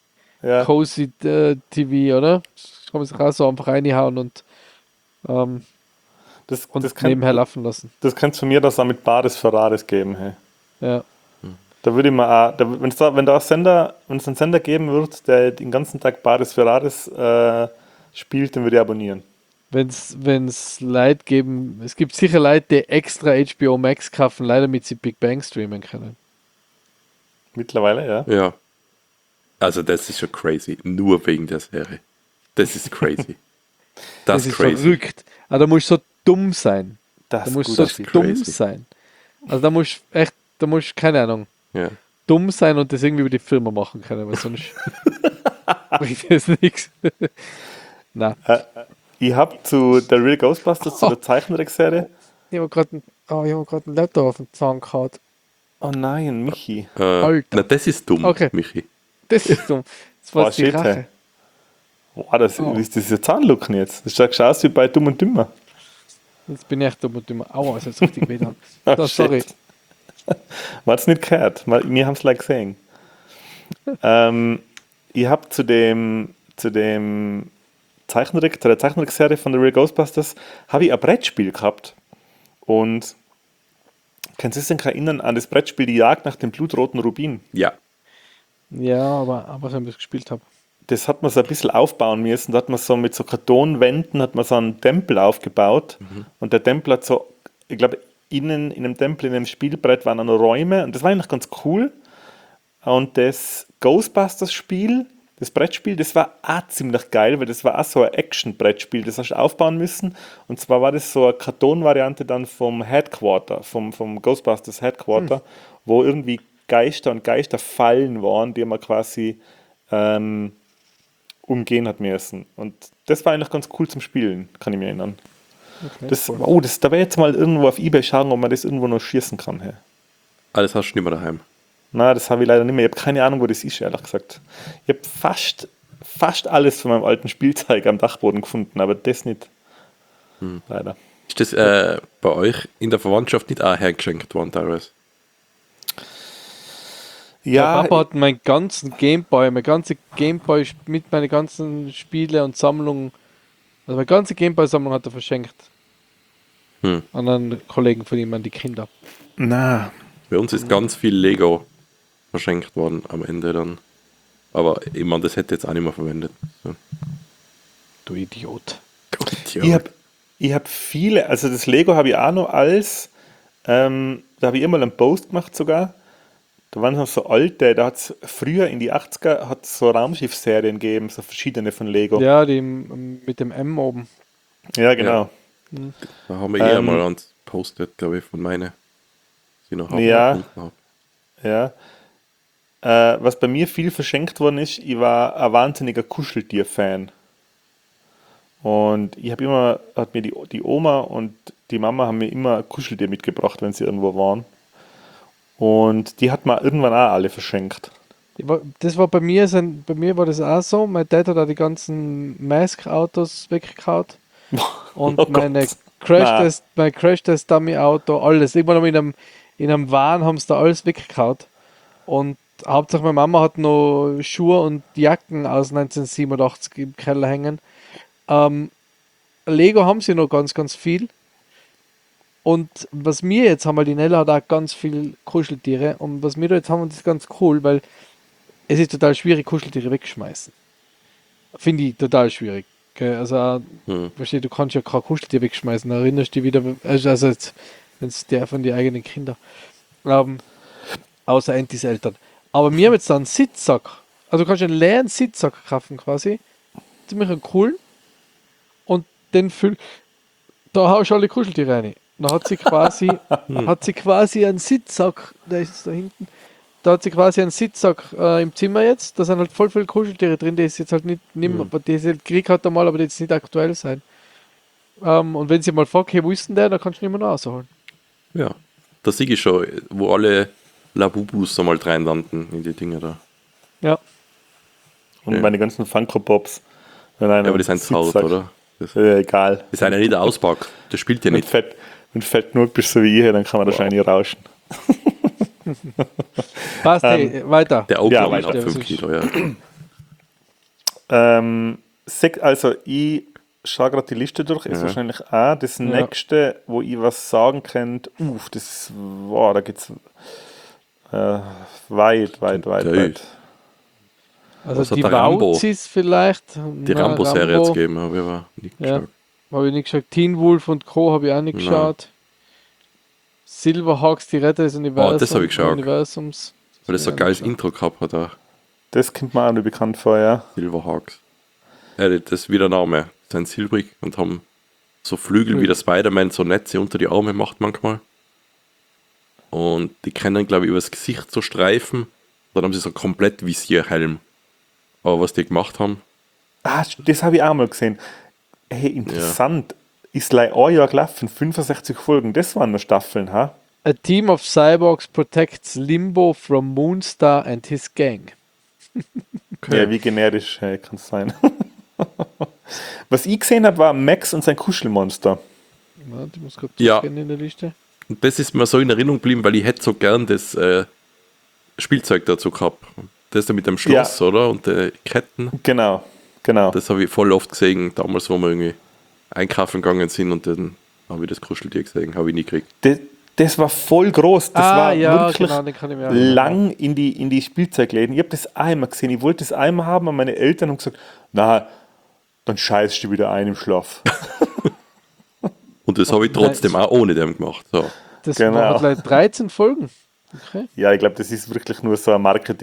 TV, oder? Das kann man sich auch so einfach reinhauen und Das nebenher laufen lassen. Das könnte es von mir das auch mit Bares Ferraris geben. Hey. Ja. Da würde ich mal auch, wenn es einen Sender geben wird, der den ganzen Tag Bares Ferraris spielt, den würde ich abonnieren. Wenn's Leute geben, es gibt sicher Leute, die extra HBO Max kaufen, leider damit sie Big Bang streamen können. Mittlerweile, ja. Ja. Also das ist schon crazy. Nur wegen der Serie. Das ist crazy. Das ist verrückt. Aber da musst du so dumm sein. Das Da musst ist du gut, so das ist dumm crazy. sein. Also da musst du, keine Ahnung, Ja. dumm sein und das irgendwie über die Firma machen können, weil sonst bringt das nichts. Na. Ich habe zu der Real Ghostbusters, zu der Zeichentrickserie. Ich habe gerade einen Laptop auf den Zahn gehauen. Oh nein, Michi. Alter. Na, das ist dumm, Okay. Michi. Das ist dumm. Das war Boah, jetzt die shit, Rache. hey. Boah, wie ist das jetzt Zahnlucken jetzt? Das schaut schon aus wie bei Dumm und Dümmer. Jetzt bin ich echt dumm und dümmer. Aua, ist jetzt richtig weh dran. Oh, Da, sorry. shit. Man hat es nicht gehört. Wir haben es like gesehen. Ich habe zu der Zeichentrickserie von der Real Ghostbusters habe ich ein Brettspiel gehabt. Und Kannst du dich erinnern an das Brettspiel Die Jagd nach dem blutroten Rubin? Ja. Ja, aber wenn ich das gespielt habe. Das hat man so ein bisschen aufbauen müssen. Da hat man so mit so Kartonwänden hat man so einen Tempel aufgebaut. Und der Tempel hat so, ich glaube, innen in dem Tempel, in dem Spielbrett waren auch noch Räume. Und das war eigentlich ganz cool. Und das Ghostbusters-Spiel, das Brettspiel, das war auch ziemlich geil, weil das war auch so ein Action-Brettspiel, das hast du aufbauen müssen. Und zwar war das so eine Kartonvariante dann vom Headquarter, vom Ghostbusters Headquarter, wo irgendwie Geister und Geisterfallen waren, die man quasi umgehen hat müssen. Und das war eigentlich ganz cool zum Spielen, kann ich mich erinnern. Okay, Das, cool. oh, da werde ich jetzt mal irgendwo auf eBay schauen, ob man das irgendwo noch schießen kann. Hey. Alles hast du nicht mehr daheim. Na, das habe ich leider nicht mehr. Ich habe keine Ahnung, wo das ist, ehrlich gesagt. Ich habe fast alles von meinem alten Spielzeug am Dachboden gefunden, aber das nicht. Leider. Ist das bei euch in der Verwandtschaft nicht auch hergeschenkt worden teilweise? Der Ja, Papa hat meinen ganzen Gameboy, mit meinen ganzen Spiele und Sammlungen, also meine ganze Gameboy-Sammlung hat er verschenkt. An einen Kollegen von ihm, an die Kinder. na, Bei uns ist ganz viel Lego verschenkt worden am Ende dann. Aber ich meine, das hätte jetzt auch nicht mehr verwendet. So. Du Idiot. Ja. ich hab viele, also das Lego habe ich auch noch als, da habe ich immer einen Post gemacht sogar. Da waren noch so alte, da hat es früher in die 80er hat so Raumschiff-Serien gegeben, so verschiedene von Lego. Ja, die mit dem M oben. Ja, genau. Da haben wir eher mal ans Post-it, glaube ich, von meine. Die noch Ja. gefunden habe. Ja. Was bei mir viel verschenkt worden ist, ich war ein wahnsinniger Kuscheltier-Fan. Und hat mir die Oma und die Mama haben mir immer ein Kuscheltier mitgebracht, wenn sie irgendwo waren. Und die hat mir irgendwann auch alle verschenkt. Das war bei mir war das auch so. Mein Dad hat auch die ganzen Mask-Autos weggekaut. Und Oh meine Gott. mein Crash-Test-Dummy-Auto, alles. Irgendwann haben in einem Wahn haben sie da alles weggekaut. Und Hauptsache meine Mama hat noch Schuhe und Jacken aus 1987 im Keller hängen. Lego haben sie noch ganz, ganz viel. Und was wir jetzt haben, weil die Nella hat auch ganz viel Kuscheltiere. Und was wir da jetzt haben, das ist ganz cool, weil es ist total schwierig, Kuscheltiere wegschmeißen. Finde ich total schwierig. Okay, also, verstehe, du kannst ja kein Kuscheltier wegschmeißen. Da erinnerst du dich wieder, also jetzt, wenn es der von den eigenen Kindern. Außer Antis Eltern. Aber wir haben jetzt da einen Sitzsack. Also du kannst einen leeren Sitzsack kaufen quasi. Ziemlich einen coolen. Und den da haust du alle Kuscheltiere rein. Da hat sie quasi einen Sitzsack, der ist da hinten. Da hat sie quasi einen Sitzsack im Zimmer jetzt. Da sind halt voll viele Kuscheltiere drin, die ist jetzt halt nicht mehr, aber diese Krieg hat er mal, aber die jetzt nicht aktuell sein. Und wenn sie mal fragt, hey, wo ist denn der, dann kannst du ihn immer noch rausholen. Ja, da sehe ich schon, wo alle Labubus einmal rein landen in die Dinge da. Ja. Und Ja. meine ganzen Funko-Pops. Ja, aber die sind zaut, oder? Das Egal. ist ja nicht der Auspack. Das spielt ja Wenn nicht. du fett genug bist, so wie ich, dann kann man wahrscheinlich rauschen. Passt, hey, weiter. Der Augen Ja, hat weiter. 5 Kilo, ja. Also ich schaue gerade die Liste durch, ist Ja. wahrscheinlich auch das nächste, wo ich was sagen könnte. Da geht's weit. Also Was hat die der Rambo? Wauzis vielleicht. Die Rambo-Serie jetzt gegeben, habe ich aber nicht Ja, geschaut. habe ich nicht geschaut. Teen Wolf und Co. habe ich auch nicht Nein. geschaut. Silverhawks, die Retter des das habe ich geschaut. Universums. Weil das so ein geiles Intro gehabt hat, auch Das kommt mir auch nicht bekannt vor, ja. Silverhawks. Ja, das ist wie der Name. Die sind silbrig und haben so Flügel wie der Spider-Man, so Netze unter die Arme macht manchmal. Und die können, glaube ich, übers Gesicht so streifen. Dann haben sie so komplett Visierhelm. Aber was die gemacht haben, Das habe ich auch mal gesehen. Hey, interessant. Ist leider ein Jahr gelaufen, 65 Folgen, das waren nur Staffeln, ha? A team of cyborgs protects Limbo from Moonstar and his gang. Ja, wie generisch kann es sein. Was ich gesehen habe, war Max und sein Kuschelmonster. Warte, ich muss gerade Ja. durchgehen in der Liste. und das ist mir so in Erinnerung geblieben, weil ich hätte so gern das Spielzeug dazu gehabt. Das da mit dem Schloss, Ja. oder? Und die Ketten. Genau. Das habe ich voll oft gesehen, damals, wo wir irgendwie einkaufen gegangen sind und dann habe ich das Kuscheltier gesehen, habe ich nie gekriegt. Das war voll groß. Das war wirklich genau, den kann ich mir auch erinnern. lang in die Spielzeugläden. Ich habe das einmal gesehen. Ich wollte das einmal haben und meine Eltern haben gesagt, na, dann scheißt du wieder ein im Schlaf. Und das habe ich trotzdem auch ohne dem gemacht. So. Das Genau. hat like 13 Folgen. Okay. Ja, ich glaube, das ist wirklich nur so ein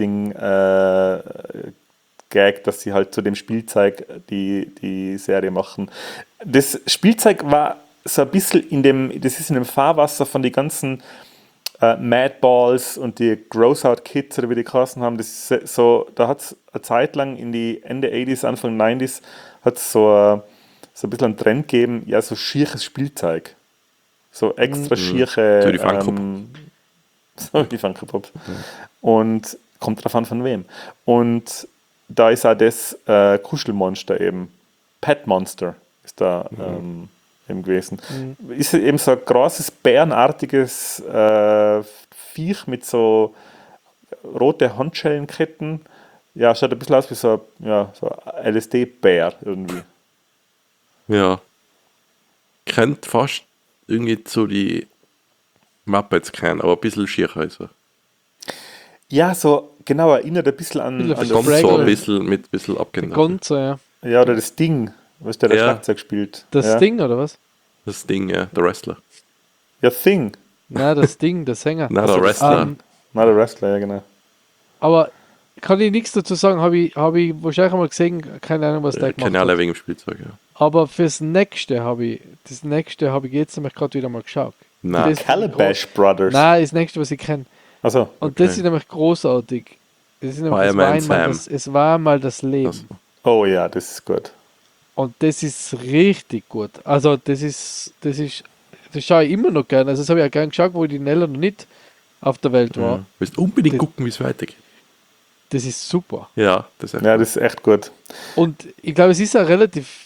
Marketing-Gag, dass sie halt zu dem Spielzeug die Serie machen. Das Spielzeug war so ein bisschen das ist in dem Fahrwasser von den ganzen Madballs und die Gross-Out Kids, oder wie die geheißen haben. Das ist so, da hat es eine Zeit lang in die Ende 80s, Anfang 90s, hat es so ein bisschen einen Trend gegeben, ja, so schieres Spielzeug. So extra schiere. So die Funko. So die Funko Pops. Und kommt drauf an, von wem. Und da ist auch das Kuschelmonster eben. Pet Monster ist da eben gewesen. Ist eben so ein großes, bärenartiges Viech mit so rote Handschellenketten. Ja, schaut ein bisschen aus wie so ein LSD-Bär irgendwie. Ja. Kennt fast irgendwie so die Muppets kennen, aber ein bisschen schierer ist er. Ja, so genau, erinnert ein bisschen an Bisschen das Kommt Fraggle. so ein bisschen mit ein bisschen abgeändert. Gonzo, ja. ja, oder das Ding, was der Ja. Schlagzeug spielt. Das ja. Ding, oder was? Das Ding, ja, der Wrestler. Ja, Thing. Nein, das Ding, der Sänger. Nein, Also der das- Wrestler. Na, der Wrestler, ja, genau. Aber kann ich nichts dazu sagen, habe ich wahrscheinlich einmal gesehen, keine Ahnung, was der gemacht Keine alle hat. wegen dem Spielzeug, ja. Aber das nächste habe ich jetzt nämlich gerade wieder mal geschaut. Nein. Das- Calabash Brothers. Nein, das nächste, was ich kenne. Also, Und das ist nämlich großartig. Das ist nämlich, Fireman Sam. es war einmal das Leben. Also, oh ja, das ist gut. Und das ist richtig gut. Also das schaue ich immer noch gerne. Also das habe ich auch gerne geschaut, wo die Nella noch nicht auf der Welt war. ja. Willst unbedingt Das- gucken, wie es weitergeht. Das ist super. Ja, das ist echt Ja, gut. das ist echt gut. Und ich glaube, es ist auch relativ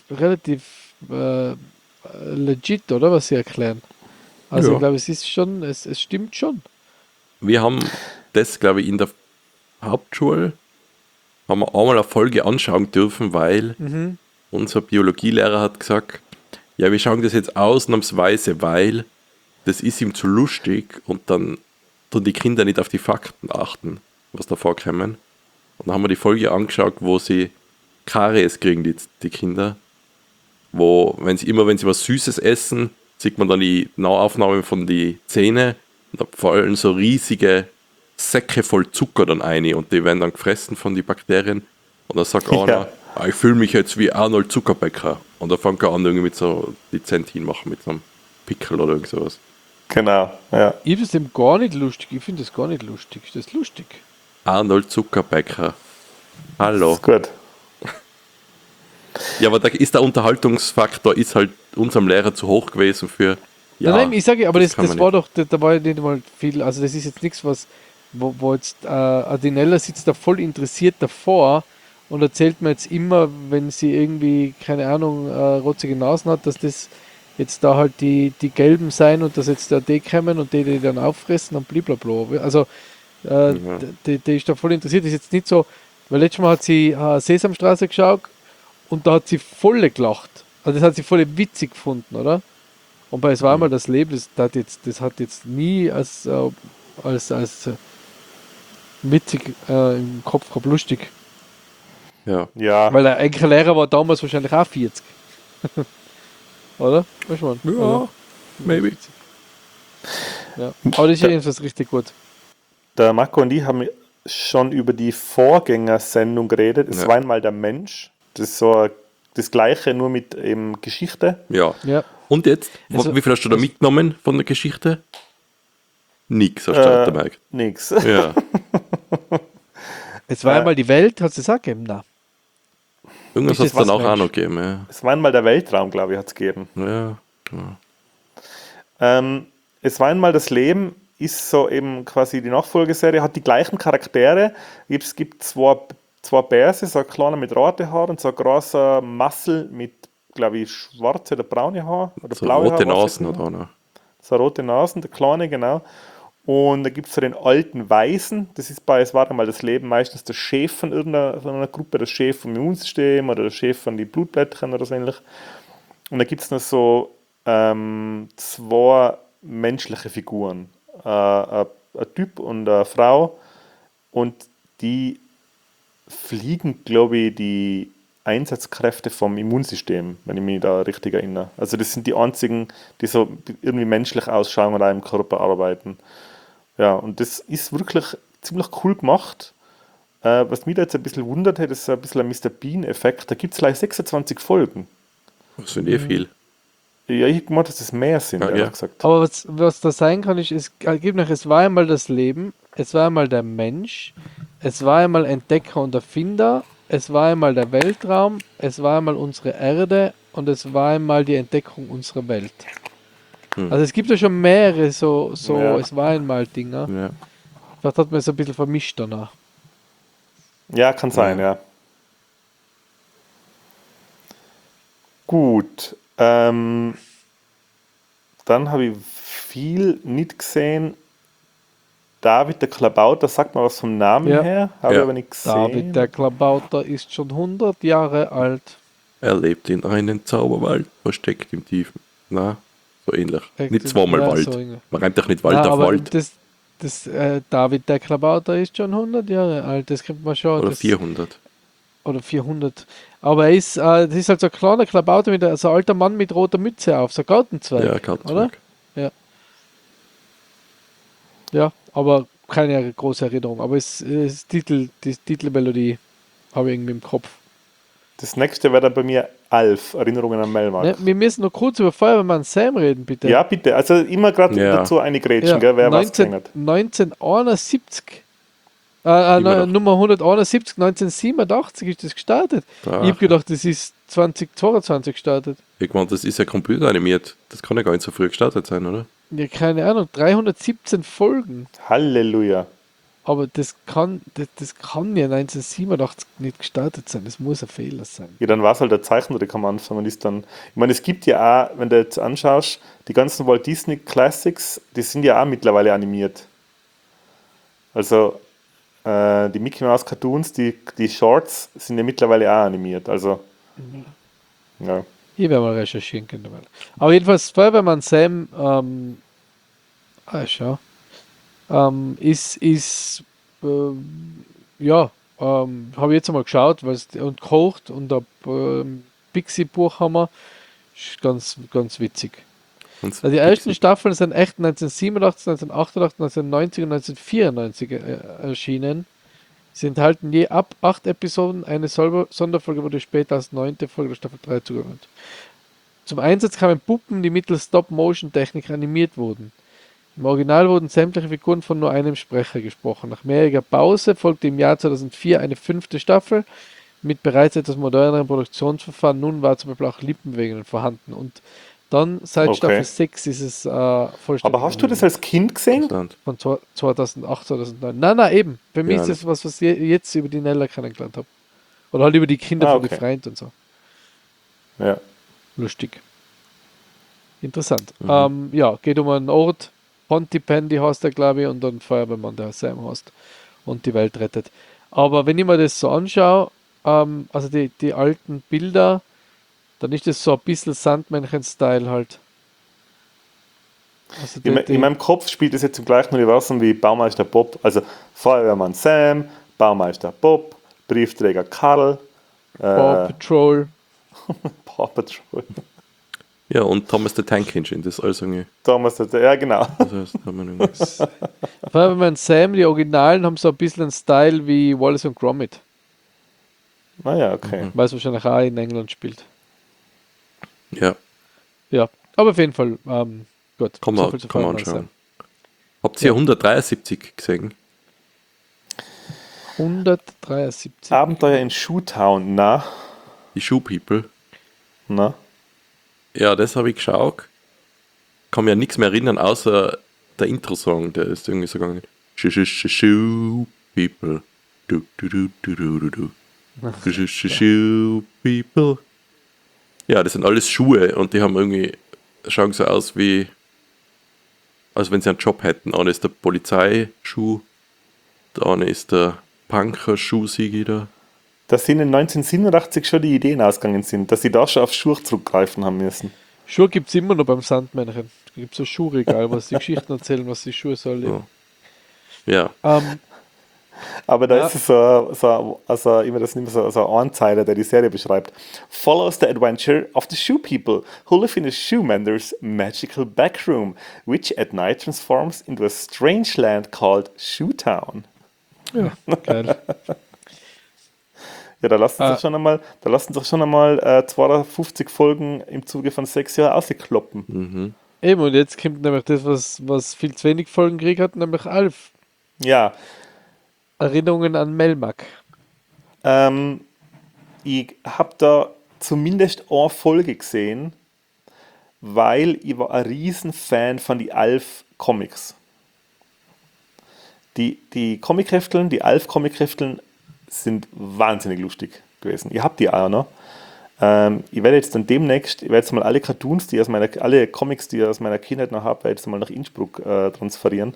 legit, oder? Was sie erklären. Also Ja. ich glaube, es ist schon, es stimmt schon. Wir haben das, glaube ich, in der Hauptschule haben wir einmal eine Folge anschauen dürfen, weil unser Biologielehrer hat gesagt, ja, wir schauen das jetzt ausnahmsweise, weil das ist ihm zu lustig und dann tun die Kinder nicht auf die Fakten achten, was da vorkommen. Und dann haben wir die Folge angeschaut, wo sie Karies kriegen, die Kinder. Wenn sie was Süßes essen, sieht man dann die Nahaufnahmen von die Zähne und da fallen so riesige Säcke voll Zucker dann ein und die werden dann gefressen von den Bakterien. Und dann sagt einer, Ja. ich fühle mich jetzt wie Arnold Zuckerbäcker. Und da fängt er an, irgendwie mit so dezent hinmachen, mit so einem Pickel oder irgend sowas. Genau, ja. Ich finde es eben gar nicht lustig. Ich finde das gar nicht lustig. Ist das lustig? Arnold Zuckerbäcker. Hallo. Ist gut. Ja, aber da ist der Unterhaltungsfaktor ist halt unserem Lehrer zu hoch gewesen für. Ja, Nein, ich sage, aber das kann man war doch, da war ja nicht mal viel, also das ist jetzt nichts, wo jetzt Adinella sitzt da voll interessiert davor und erzählt mir jetzt immer, wenn sie irgendwie, keine Ahnung, rotzige Nasen hat, dass das jetzt da halt die Gelben sein und dass jetzt da die kommen und die dann auffressen und blablabla. Also die ist da voll interessiert, ist jetzt nicht so, weil letztes Mal hat sie Sesamstraße geschaut und da hat sie voll gelacht. Also das hat sie voll witzig gefunden, oder? Und bei Es war einmal das Leben, das hat jetzt nie als witzig im Kopf gehabt, lustig. Ja. Ja, Weil der eigentliche Lehrer war damals wahrscheinlich auch 40. Oder? Weißt du, man? Ja, maybe. Ja. Aber das ist jedenfalls richtig gut. der Marco und ich haben schon über die Vorgängersendung geredet. Es Ja. war einmal der Mensch. Das ist so das Gleiche, nur mit eben Geschichte. Ja. Ja. Und jetzt, Also- wie viel hast du da mitgenommen von der Geschichte? Nix, hast du halt gemerkt. Nix. Ja. Es war einmal die Welt, hat es das auch gegeben? Nein. Irgendwas Ist hat es das dann was, auch Mensch? noch gegeben. Ja. Es war einmal der Weltraum, glaube ich, hat es gegeben. Ja. Genau. Es war einmal das Leben, ist so eben quasi die Nachfolgeserie, hat die gleichen Charaktere. Es gibt zwei Bärse, so ein kleiner mit roten Haaren und so ein großer Massel mit, glaube ich, schwarze oder braune Haare. Oder So blaue rote Haare, weiß ich Nasen nicht mehr. oder auch noch. So rote Nasen, der Kleine, genau. Und da gibt es so den alten Weisen, das ist es war einmal das Leben meistens der Chef von irgendeiner Gruppe, der Chef vom Immunsystem oder der Chef von den Blutblättchen oder so ähnlich. Und da gibt es noch so zwei menschliche Figuren. Ein Typ und eine Frau und die fliegen, glaube ich, die Einsatzkräfte vom Immunsystem, wenn ich mich da richtig erinnere. Also das sind die einzigen, die so irgendwie menschlich ausschauen und auch im Körper arbeiten. Ja, und das ist wirklich ziemlich cool gemacht. Was mich da jetzt ein bisschen wundert hat, ist ein bisschen ein Mr. Bean-Effekt. Da gibt es gleich 26 Folgen. Das sind eh viel. Ja, ich meine, dass das mehr sind, Ja, ehrlich ja. gesagt. Aber was da sein kann, ist, es gibt noch, es war einmal das Leben, es war einmal der Mensch, es war einmal Entdecker und Erfinder, es war einmal der Weltraum, es war einmal unsere Erde und es war einmal die Entdeckung unserer Welt. Also es gibt ja schon mehrere Ja. es war einmal Dinger. Ja. Vielleicht hat man es ein bisschen vermischt danach. Ja, kann sein, ja. Gut. Dann habe ich viel nicht gesehen. David der Klabauter, sagt mal was vom Namen Ja. her, habe ich Ja. aber nicht gesehen. David der Klabauter ist schon 100 Jahre alt. Er lebt in einem Zauberwald, versteckt im Tiefen. Na, so ähnlich. Nicht zweimal Ja, Wald. so ähnlich. Man reimt doch nicht Wald Nein, auf aber Wald. David der Klabauter ist schon 100 Jahre alt, das kriegt man schon. Oder das, 400. Oder 400. Aber das ist halt so ein kleiner Klabauter, so ein alter Mann mit roter Mütze auf, so ein Gartenzweig. Ja, oder? Gartenzweig. Ja, aber keine große Erinnerung. Aber die Titelmelodie habe ich irgendwie im Kopf. Das nächste wäre dann bei mir Alf, Erinnerungen an Melmark. Ne, wir müssen noch kurz über Feuerwehrmann Sam reden, bitte. Ja, bitte. Also immer gerade Ja. dazu eine Grätschen, Ja, gell, wer was gesehen hat. 1971. Immer noch. Nummer 171, 1987 ist das gestartet. Da. Ich habe gedacht, das ist 2022 gestartet. Ich meine, das ist ja computeranimiert. Das kann ja gar nicht so früh gestartet sein, oder? Ja, keine Ahnung, 317 Folgen. Halleluja. Aber das kann ja 1987 nicht gestartet sein. Das muss ein Fehler sein. Ja, dann war es halt der Zeichentrick am Anfang und ist dann. Ich meine, es gibt ja auch, wenn du jetzt anschaust, die ganzen Walt Disney Classics, die sind ja auch mittlerweile animiert. Also die Mickey Mouse Cartoons, die Shorts sind ja mittlerweile auch animiert. Also ja. Ich werde mal recherchieren können. Aber jedenfalls, Feuerwehrmann Sam, schau, habe ich jetzt einmal geschaut, und gekocht und ein Pixie-Buch haben wir. Ist ganz, ganz witzig. Und Also die ersten Staffeln sind echt 1987, 1988, 1990 und 1994 erschienen. Sie enthalten je ab 8 Episoden. Eine Sonderfolge wurde später als 9. Folge der Staffel 3 zugeordnet. Zum Einsatz kamen Puppen, die mittels Stop-Motion-Technik animiert wurden. Im Original wurden sämtliche Figuren von nur einem Sprecher gesprochen. Nach mehrjähriger Pause folgte im Jahr 2004 eine 5. Staffel mit bereits etwas moderneren Produktionsverfahren. Nun war zum Beispiel auch Lippenbewegungen vorhanden. Und dann seit Okay. Staffel 6 ist es vollständig. Aber hast du das als Kind gesehen? Von 2008, 2009. Nein, eben. Für mich Ja. ist das was ich jetzt über die Nella kennengelernt habe. Oder halt über die Kinder von okay. die Freund und so. Ja. Lustig. Interessant. Ja, geht um einen Ort. Pontypandy heißt der, glaube ich, und dann Feuerwehrmann, der Sam heißt und die Welt rettet. Aber wenn ich mir das so anschaue, also die alten Bilder, dann ist das so ein bisschen Sandmännchen-Style halt. Also In meinem Kopf spielt es jetzt im gleichen Universum wie Baumeister Bob. Also Feuerwehrmann Sam, Baumeister Bob, Briefträger Karl, Paw Patrol. Paw Patrol. Ja, und Thomas the Tank Engine, das ist alles irgendwie. Thomas, ja genau. Das heißt, haben wir irgendwie. Feuerwehrmann Sam, die Originalen haben so ein bisschen einen Style wie Wallace und Gromit, Naja, okay. weil es wahrscheinlich auch in England spielt. Ja, Ja, aber auf jeden Fall, gut. kann so man, viel zu kann man Feuerwehrmann anschauen. Habt ihr 173 gesehen? Sam. 173. Abenteuer in Shoetown, na? Die Shoe People. Na? Ja, das habe ich geschaut. Kann mir ja nichts mehr erinnern, außer der Intro-Song, der ist irgendwie so gegangen. Shoe People. Du, du, du, du, du, du, du. Shoe People. Ja, das sind alles Schuhe und die haben irgendwie, schauen so aus wie, als wenn sie einen Job hätten. Einer ist der Polizeischuh, der eine ist der Punker-Schuh-Sigi da. Dass ihnen 1987 schon die Ideen ausgegangen sind, dass sie da schon auf Schuhe zurückgreifen haben müssen. Schuhe gibt es immer noch beim Sandmännchen. Es gibt so ein Schuhregal, was die Geschichten erzählen, was die Schuhe so erleben. Ja. Aber da Ja. ist es immer das nicht mehr so ein Einzeiler, der die Serie beschreibt. Follows the adventure of the shoe people who live in a shoe mender's magical backroom, which at night transforms into a strange land called Shoe Town. Ja, geil. Ja, da lassen sich schon einmal 250 Folgen im Zuge von 6 Jahren auskloppen. Eben, und jetzt kommt nämlich das, was viel zu wenig Folgen gekriegt hat, nämlich Alf. Ja, Erinnerungen an Melmac. ich habe da zumindest eine Folge gesehen, weil ich war ein Riesenfan von die Alf-Comics. Die Comic-Hefteln, die Alf-Comic-Hefteln sind wahnsinnig lustig gewesen. Ich habe die auch noch. Ich werde jetzt dann demnächst, ich werde jetzt mal alle Cartoons, alle Comics, die ich aus meiner Kindheit noch habe, jetzt mal nach Innsbruck transferieren.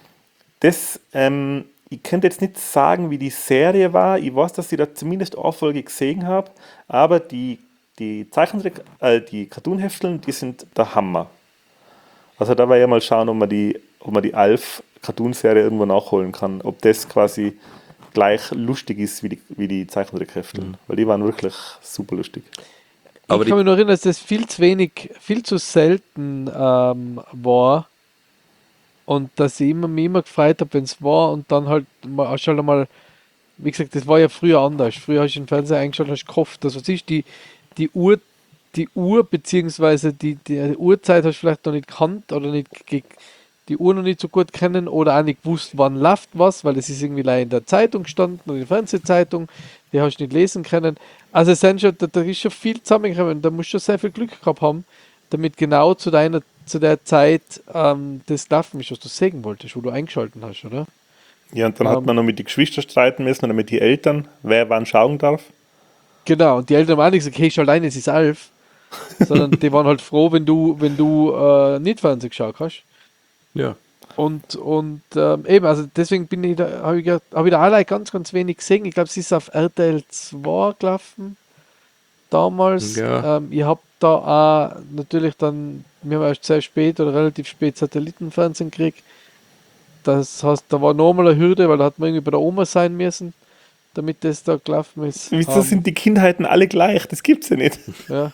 Ich könnte jetzt nicht sagen, wie die Serie war. Ich weiß, dass ich da zumindest eine Folge gesehen habe, aber die Cartoon-Hefteln, die sind der Hammer. Also da werde ich mal schauen, ob man die Alf-Cartoon-Serie irgendwo nachholen kann. Ob das quasi gleich lustig ist wie die Zeichentrickhefteln. Weil die waren wirklich super lustig. Aber Ich kann mich noch erinnern, dass das viel zu selten war. Und dass ich mich immer gefreut habe, wenn es war und dann halt schon einmal, wie gesagt, das war ja früher anders. Früher hast du den Fernseher eingeschaltet, hast gehofft, dass was ist, die Uhr, beziehungsweise die Uhrzeit hast du vielleicht noch nicht gekannt oder die Uhr noch nicht so gut kennen oder auch nicht gewusst, wann läuft was, weil es ist irgendwie leider in der Zeitung gestanden oder in der Fernsehzeitung, die hast du nicht lesen können. Also es sind schon, da ist schon viel zusammengekommen, da musst du schon sehr viel Glück gehabt haben, damit genau zu der Zeit das laufen ist, was du sehen wolltest, wo du eingeschalten hast, oder? Ja, und dann hat man noch mit den Geschwistern streiten müssen oder mit den Eltern, wer wann schauen darf. Genau, und die Eltern haben auch nicht gesagt, hey, schau allein, es ist Alf, sondern die waren halt froh, wenn du nicht Fernsehen geschaut hast. ja. Und eben, also deswegen habe ich da alle ganz, ganz wenig gesehen. Ich glaube, es ist auf RTL 2 gelaufen damals. Ja. Ich habe da auch natürlich dann, wir haben erst sehr spät oder relativ spät Satellitenfernsehen gekriegt. Das heißt, da war nochmal eine Hürde, weil da hat man irgendwie bei der Oma sein müssen, damit das da gelaufen ist. Wieso sind die Kindheiten alle gleich? Das gibt's ja nicht. Ja.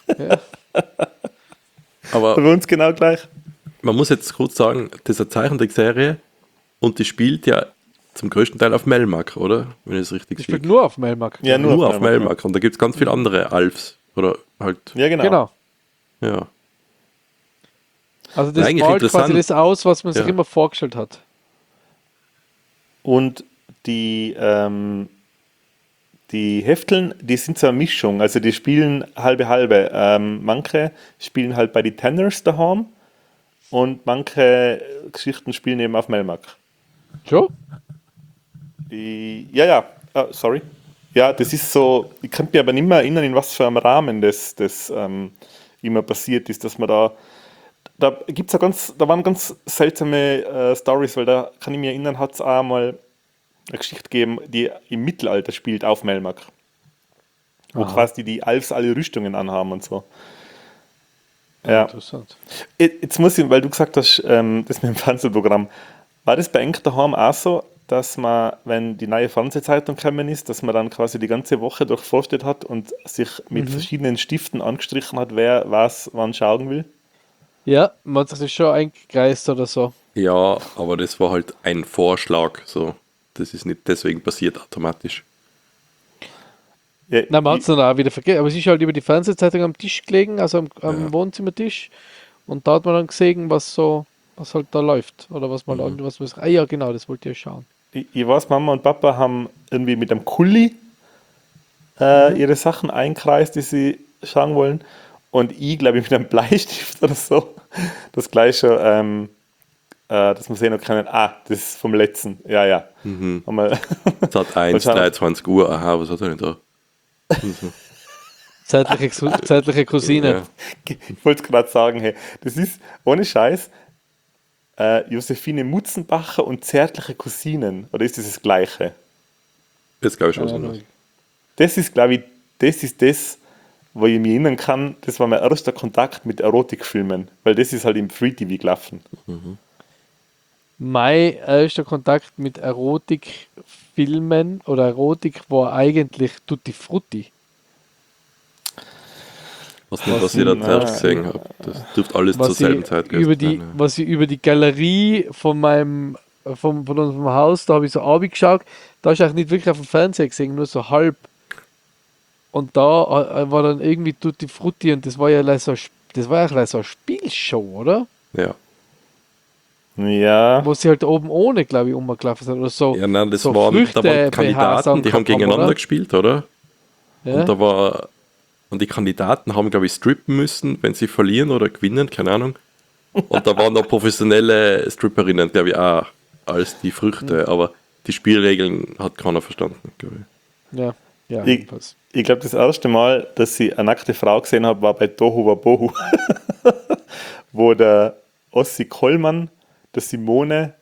Aber Bei uns genau gleich. man muss jetzt kurz sagen, das ist eine Zeichentrickserie und die spielt ja zum größten Teil auf Melmac, oder? Wenn ich es richtig Ich spiele sehe. nur auf Melmac. Ja, Nur auf Melmac. Und da gibt es ganz viele andere Alfs. Oder halt, Ja, genau. Genau. ja. Also das Eigentlich malt quasi interessant. das aus, was man sich Ja. immer vorgestellt hat. Und die Hefteln, die sind so eine Mischung. Also die spielen halbe. Manche spielen halt bei die Tenners daheim und manche Geschichten spielen eben auf Melmac. Schon? Sorry. Ja, das ist so, ich kann mich aber nicht mehr erinnern, in was für einem Rahmen das immer passiert ist, dass man da waren ganz seltsame Stories, weil da kann ich mich erinnern, hat es auch mal eine Geschichte gegeben, die im Mittelalter spielt auf Melmac. Wo quasi die Alfs alle Rüstungen anhaben und so. Ja. Interessant. Jetzt muss ich, weil du gesagt hast, das mit dem Fernsehprogramm, war das bei Enk daheim auch so, dass man, wenn die neue Fernsehzeitung gekommen ist, dass man dann quasi die ganze Woche durchforstet hat und sich mit verschiedenen Stiften angestrichen hat, wer was wann schauen will? Ja, man hat sich das schon eingekreist oder so. Ja, aber das war halt ein Vorschlag. So. Das ist nicht deswegen passiert automatisch. Ja, Nein, man hat es dann auch wieder vergessen. Aber es ist halt über die Fernsehzeitung am Tisch gelegen, also am Wohnzimmertisch. Und da hat man dann gesehen, was halt da läuft. Oder was man sagt. Ah ja, genau, das wollte ich schauen. ich weiß, Mama und Papa haben irgendwie mit einem Kuli ihre Sachen einkreist, die sie schauen wollen. Und ich, glaube ich, mit einem Bleistift oder so. Das gleiche, dass man sehen kann, das ist vom letzten. Ja. Einmal- Es hat 1, schauen. 23 Uhr, aha, was hat er denn da? Zeitliche Cousine. Ja. Ich wollte es gerade sagen, hey, das ist ohne Scheiß Josephine Mutzenbacher und zärtliche Cousinen. Oder ist das Gleiche? Jetzt glaube ich schon was Keine anderes. Ahnung. Das ist, glaube ich, das wo ich mich erinnern kann, das war mein erster Kontakt mit Erotikfilmen, weil das ist halt im Free TV gelaufen. Mein erster Kontakt mit Erotikfilmen oder Erotik war eigentlich Tutti Frutti. Was ich da zuerst gesehen habe. Das dürfte alles zur selben Zeit gewesen sein. Ja. Was ich über die Galerie von unserem Haus, da habe ich so geschaut, da ist eigentlich nicht wirklich auf dem Fernseher gesehen, nur so halb. Und da war dann irgendwie Tutti Frutti und das war ja gleich so, das war ja gleich so eine Spielshow, oder? Ja. Ja, Wo sie halt oben ohne, glaube ich, rumgelaufen sind oder so. Ja, nein, das so waren, da waren Früchte-BHs Kandidaten, die haben angehabt gegeneinander oder? gespielt, oder? Ja? Und die Kandidaten haben, glaube ich, strippen müssen, wenn sie verlieren oder gewinnen, keine Ahnung. Und da waren noch professionelle Stripperinnen, glaube ich, auch als die Früchte, aber die Spielregeln hat keiner verstanden, glaube ich. Ja, ja, ich, jedenfalls. ich glaube, das erste Mal, dass ich eine nackte Frau gesehen habe, war bei Tohu Wabohu, wo der Ossi Kollmann, der Simone,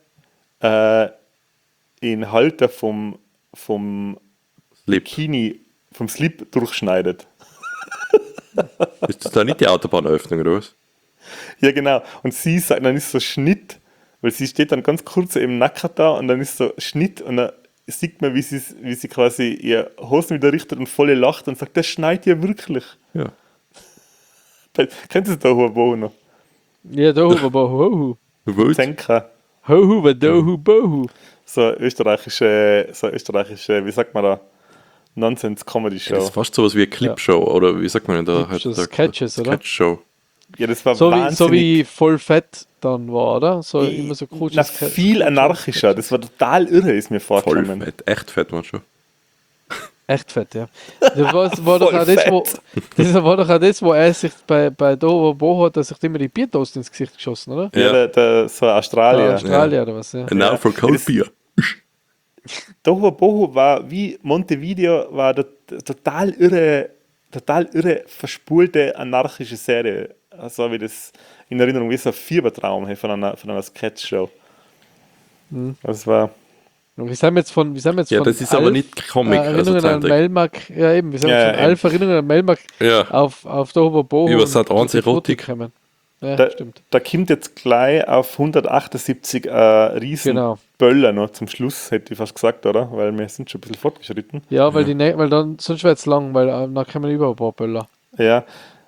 den Halter vom Slip. Bikini, vom Slip durchschneidet. Ist das da nicht die Autobahneröffnung, oder was? Ja, genau. Und sie sagt, dann ist so Schnitt, weil sie steht dann ganz kurz im Nacken da und dann ist so Schnitt und dann sieht man, wie sie quasi ihr Hosen wieder richtet und volle lacht und sagt, das schneit ja wirklich. Ja. Kennst du das da Huabo noch? Ja, da aber Hohu. Was? Zenka. Hohu, wa dohu, bohu. So österreichische, wie sagt man da? Das Nonsense-Comedy-Show. ist fast sowas wie eine Clipshow, oder wie sagt man denn da? Clipshow, heutzutage? Sketches, oder? Sketchshow. Ja, das war So wahnsinnig. wie voll fett dann war, oder? So immer so kurz. Na, viel anarchischer. Das war total irre, ist mir Voll vorgekommen. fett, echt fett, man schon. Echt fett, ja. Das war doch auch das, war doch auch das, wo er sich bei Doho Boho hat, er sich immer die Bierdosen ins Gesicht geschossen, oder? Ja, so Australier. Australier oder was, ja. And now for cold beer. Tohu Bohu war wie Montevideo, war eine total irre, verspulte, anarchische Serie. Also habe ich das in Erinnerung, wie so ein Fiebertraum hey, von einer Sketch-Show. Das war. Und wie sind wir jetzt von Ja, das ist aber nicht Comic, also Erinnerungen an Zeichentrick. Melmark, ja eben, wir sind Ja, von Alpha Erinnerungen an Melmark Ja. auf Doho Boho Über und Sat.1 Tutti Frutti Erotik. gekommen. Ja, Da, stimmt. da kommt jetzt gleich auf 178 riesen Genau. Böller noch zum Schluss, hätte ich fast gesagt, oder? Weil wir sind schon ein bisschen fortgeschritten. Ja, weil weil dann sonst wird es lang, weil dann kommen über ein paar Böller. Ja.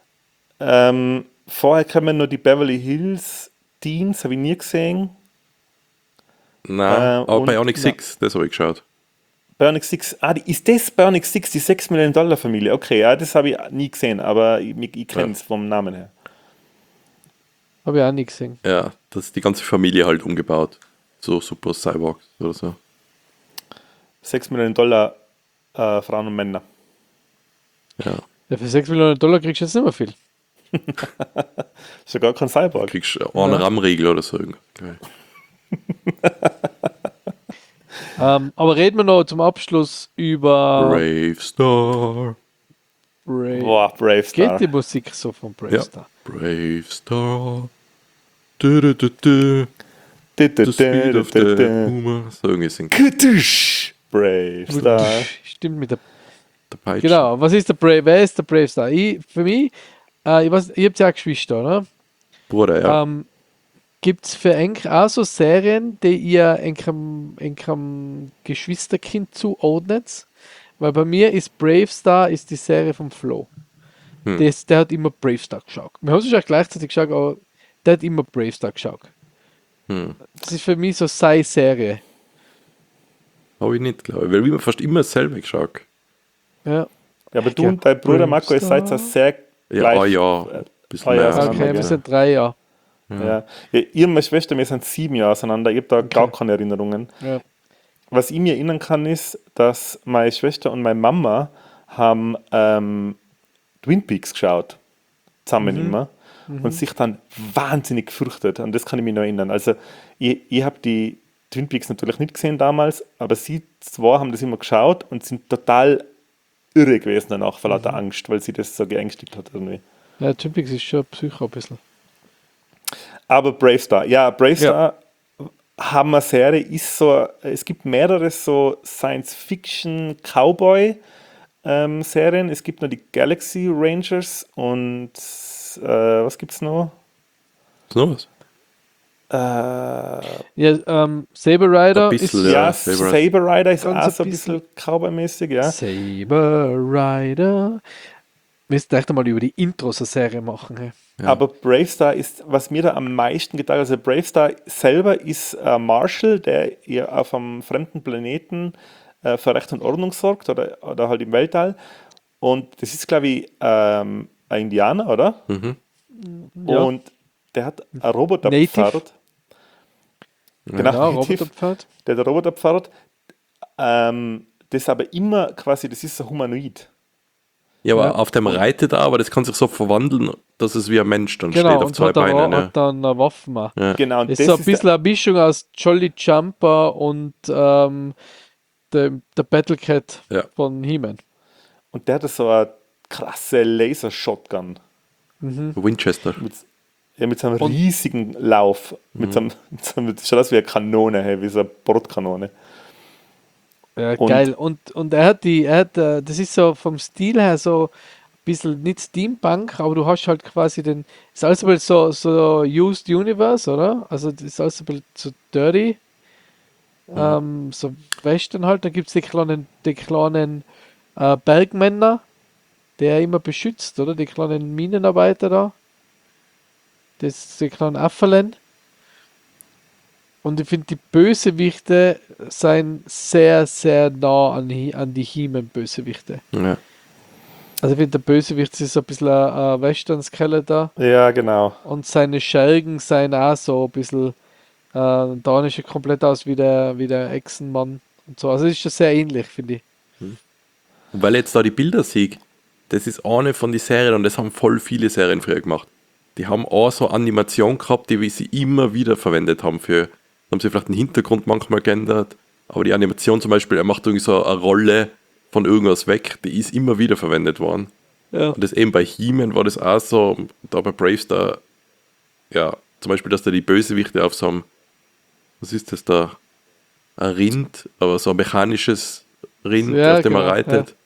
Vorher kommen noch die Beverly Hills Teens, habe ich nie gesehen. Nein, aber und- Bionic 6, das habe ich geschaut. Bionic Six, ist das Bionic Six, die $6 Millionen Familie? Okay, ja, das habe ich nie gesehen, aber ich kenne es vom Namen her. Habe ich auch nie gesehen. Ja, das ist die ganze Familie halt umgebaut. So Super Cyborgs oder so. $6 Millionen Frauen und Männer. Ja, Ja, für $6 Millionen kriegst du jetzt nicht mehr viel. Ist ja gar kein du Cyborg. kriegst einen RAM-Riegel oder so. Okay. Aber reden wir noch zum Abschluss über Brave Star. Brave. Boah, Brave Geht Star. die Musik so von Brave Ja. Star? Brave Star. Du, du, du, du. The speed of the Humor. So irgendwie singt Kutusch. Brave Star. Stimmt mit der. der Peitsche. Genau, was ist der Brave? Wer ist der Brave Star? Für mich, ich weiß, ihr habt ja auch Geschwister, oder? Bruder, ja. Gibt es für euch auch so Serien, die ihr eurem Geschwisterkind zuordnet? Weil bei mir ist Brave Star ist die Serie vom Flo. Der hat immer Brave Star geschaut. Wir haben es auch gleichzeitig geschaut, aber der hat immer Brave Star geschaut. Das ist für mich so seine Serie. Habe ich nicht, glaube ich. Weil wir fast immer dasselbe geschaut. Ja. Ja, aber du und dein Bruder Marco, ihr seid ja sehr Ja, gleich. ein bisschen Ah, ja, mehr. okay, Okay, auseinander. wir sind 3 Jahre. Ja. Ja, ihr und meine Schwester, wir sind 7 Jahre auseinander. Ich habe da gar keine Erinnerungen. Ja. Was ich mir erinnern kann, ist, dass meine Schwester und meine Mama haben Twin Peaks geschaut. Zusammen immer. Und sich dann wahnsinnig gefürchtet. An das kann ich mich noch erinnern. Also, ich habe die Twin Peaks natürlich nicht gesehen damals, aber sie zwei haben das immer geschaut und sind total irre gewesen danach vor lauter Angst, weil sie das so geängstigt hat irgendwie. Ja, Twin Peaks ist schon Psycho ein bisschen. Aber Brave Star, ja, Brave Star, Hammer-Serie, ist so, es gibt mehrere so Science-Fiction-Cowboy Serien. Es gibt noch die Galaxy Rangers und was gibt's noch? Ist noch was? Saber Rider Ein bisschen, ist Ja, Saber Saber Rider ist Ganz auch ein so ein bisschen Cowboy-mäßig, ja. Saber Rider. Wir müssen echt einmal über die Intros eine Serie machen. Hey. Ja. Aber Bravestar ist, was mir da am meisten gedacht hat, also Bravestar selber ist Marshall, der ihr auf einem fremden Planeten für Recht und Ordnung sorgt oder halt im Weltall. Und das ist, glaube ich, ein Indianer, oder? Ja. Und der hat ein Roboter Native. befördert. Genau, Ja, Native. Roboterpferd. Der hat einen Roboter befördert. Das aber immer quasi, das ist so humanoid. Ja, aber Ja. auf dem reitet er, aber das kann sich so verwandeln, dass es wie ein Mensch dann steht Genau, auf und zwei hat, er, Beinen. Ja. hat dann eine Waffe auch. Genau, und Es das ist so ein ist bisschen eine Mischung aus Jolly Jumper und der Battlecat Ja. von He-Man. und der hat so eine krasse Laser-Shotgun. Winchester. Mit so einem riesigen Lauf. Mit so einem, das schaut aus wie eine Kanone, hey, wie so eine Brotkanone. Ja, Und- geil. Und das ist so vom Stil her so ein bisschen nicht Steampunk, aber du hast halt quasi ist alles ein bisschen so Used Universe, oder? Also das ist alles ein bisschen so dirty. So Western halt, da gibt es die kleinen Bergmänner, der immer beschützt, oder? Die kleinen Minenarbeiter da. Die kleinen Affelen. Und ich finde, die Bösewichte sind sehr, sehr nah an die He-Man-Bösewichte. Ja. Also ich finde, der Bösewicht ist so ein bisschen ein Western-Skeletor Ja, genau. und seine Schergen seien auch so ein bisschen, da ist er komplett aus wie der Echsenmann und so. Also es ist schon sehr ähnlich, finde ich. Und weil ich jetzt da die Bilder sehe, das ist eine von den Serien und das haben voll viele Serien früher gemacht. Die haben auch so Animation gehabt, die sie immer wieder verwendet haben für, haben sie vielleicht den Hintergrund manchmal geändert, aber die Animation zum Beispiel, er macht irgendwie so eine Rolle von irgendwas weg, die ist immer wieder verwendet worden. Ja. Und das eben bei He-Man war das auch so, da bei Bravestar, ja, zum Beispiel, dass da die Bösewichte auf so einem, was ist das da, ein Rind, aber so ein mechanisches Rind, Ja, auf dem er genau, reitet.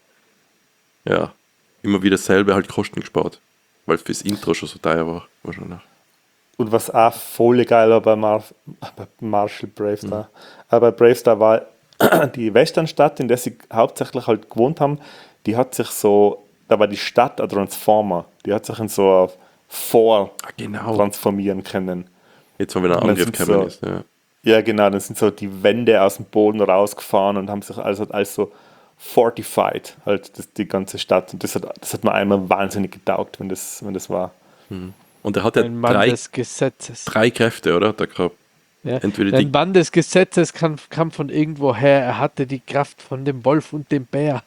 Ja, immer wieder selber halt Kosten gespart, weil fürs Intro schon so teuer war, wahrscheinlich. Und was auch voll geil war bei Marshall Bravestar. Aber Bravestar war die Westernstadt, in der sie hauptsächlich halt gewohnt haben, die hat sich so, da war die Stadt ein Transformer, die hat sich in so ein Vor Genau. transformieren können. Jetzt, wenn wieder ein Und dann Angriff sind gekommen so- ist. Ja. Ja, genau, dann sind so die Wände aus dem Boden rausgefahren und haben sich als so fortified, halt die ganze Stadt. Und das hat mir einmal wahnsinnig getaugt, wenn das war. Und er hat ja Ein Mann des Gesetzes. drei Kräfte, oder? Der gehabt. Ja. Entweder Ein die, Mann des Gesetzes kam von irgendwo her. Er hatte die Kraft von dem Wolf und dem Bär.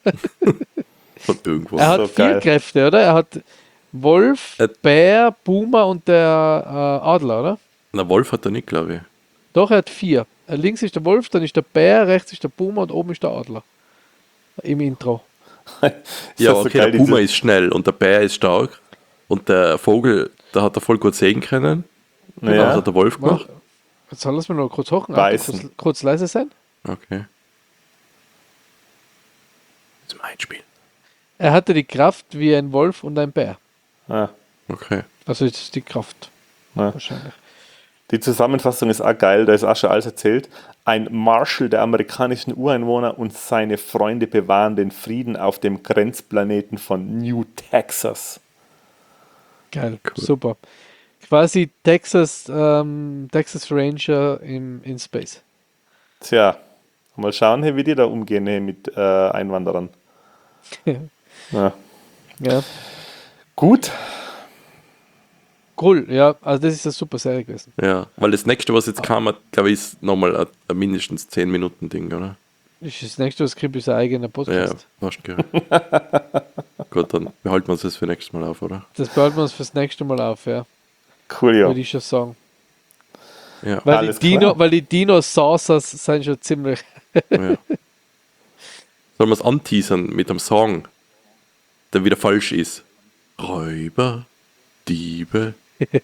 von irgendwo. Er hat so vier geil. Kräfte, oder? Er hat Wolf, Äh, Bär, Puma und der Adler, oder? Na, Wolf hat er nicht, glaube ich. Doch, er hat vier. Links ist der Wolf, dann ist der Bär, rechts ist der Puma und oben ist der Adler. Im Intro. Ist Ja, das so okay, geil, der Puma diese- ist schnell und der Bär ist stark. Und der Vogel, da hat er voll gut sehen können. Ja. Was hat der Wolf gemacht? Jetzt soll wir noch kurz hochen. Beißen. Kurz leise sein. Okay. Zum Einspielen. Er hatte die Kraft wie ein Wolf und ein Bär. Ah, Okay. Also das ist die Kraft. ja. Wahrscheinlich. Die Zusammenfassung ist auch geil, da ist auch schon alles erzählt. Ein Marshal der amerikanischen Ureinwohner und seine Freunde bewahren den Frieden auf dem Grenzplaneten von New Texas. Geil, super. Quasi Texas Ranger in Space. Tja, mal schauen, hey, wie die da umgehen, hey, mit Einwanderern. Ja. Ja, Gut, cool. Ja, also das ist eine super Serie gewesen. Ja, weil das nächste, was jetzt kam, glaube ich, ist nochmal ein mindestens 10 Minuten Ding, oder? Das nächste, was kriegt, ist ein eigener Ja, Podcast. fast gehört. Gut, dann behalten wir uns das für nächstes Mal auf, oder? Das behalten wir uns fürs nächste Mal auf, ja. cool, ja. Würde ich schon sagen. Ja. Weil Alles die, klar. weil die Dinosauriers sind schon ziemlich. ja. Sollen wir es anteasern mit einem Song, der wieder falsch ist? Räuber, Diebe.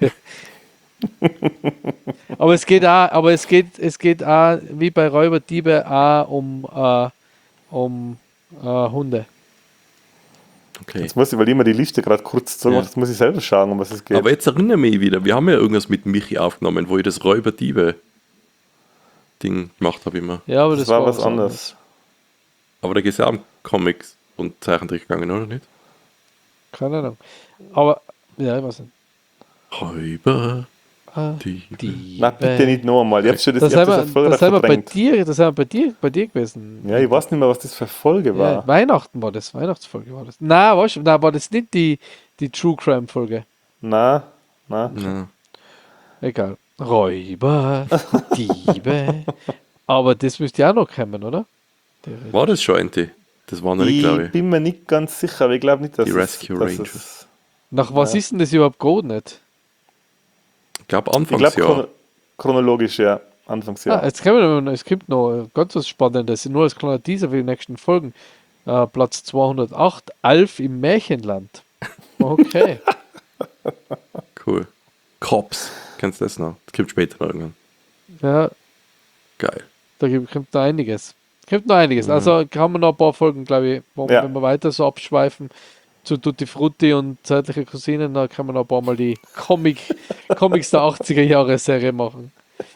Aber es geht auch, wie bei Räuberdiebe, auch um Hunde. Okay. Jetzt muss ich, weil ich immer die Liste gerade kurz so Ja. jetzt muss ich selber schauen, um was es geht. Aber jetzt erinnere mich wieder, wir haben ja irgendwas mit Michi aufgenommen, wo ich das Räuber-Diebe-Ding gemacht habe immer. Ja, aber das war was anderes. Aber da geht es ja um Comics und Zeichentrick gegangen, oder nicht? Keine Ahnung. Aber, ja, ich weiß nicht. Räuber, Ah, Diebe. Na, bitte nicht noch einmal. Ich habe schon Das ich hab sind das voll wir bei verdrängt. dir, das sind wir bei dir gewesen. Ja, ich weiß nicht mehr, was das für Folge war. Ja, Weihnachten war das, Weihnachtsfolge war das. Nein, weißt du, nein, war das nicht die True Crime Folge. Na. Ja. Egal. Räuber, Diebe. Aber das müsste ja auch noch kommen, oder? War das schon Ente? Das war noch nicht, glaube Ich ich. bin mir nicht ganz sicher, aber ich glaube nicht, dass Die es- Rescue dass Rangers. es- Nach was ist denn das überhaupt geordnet? Ich glaube Ich glaube Anfangsjahr. chronologisch, ja. Anfangsjahr. Es gibt noch ganz was Spannendes, nur als kleiner Teaser für die nächsten Folgen. Platz 208, Alf im Märchenland. Okay. Cool. Cops. Kennst du das noch? Das gibt später noch irgendwann. Ja, Geil. da kommt noch einiges. Also haben wir noch ein paar Folgen, glaube ich, wo, Ja. wenn wir weiter so abschweifen zu Tutti Frutti und Zärtliche Cousinen, da kann man noch ein paar Mal die Comics der 80er Jahre Serie machen.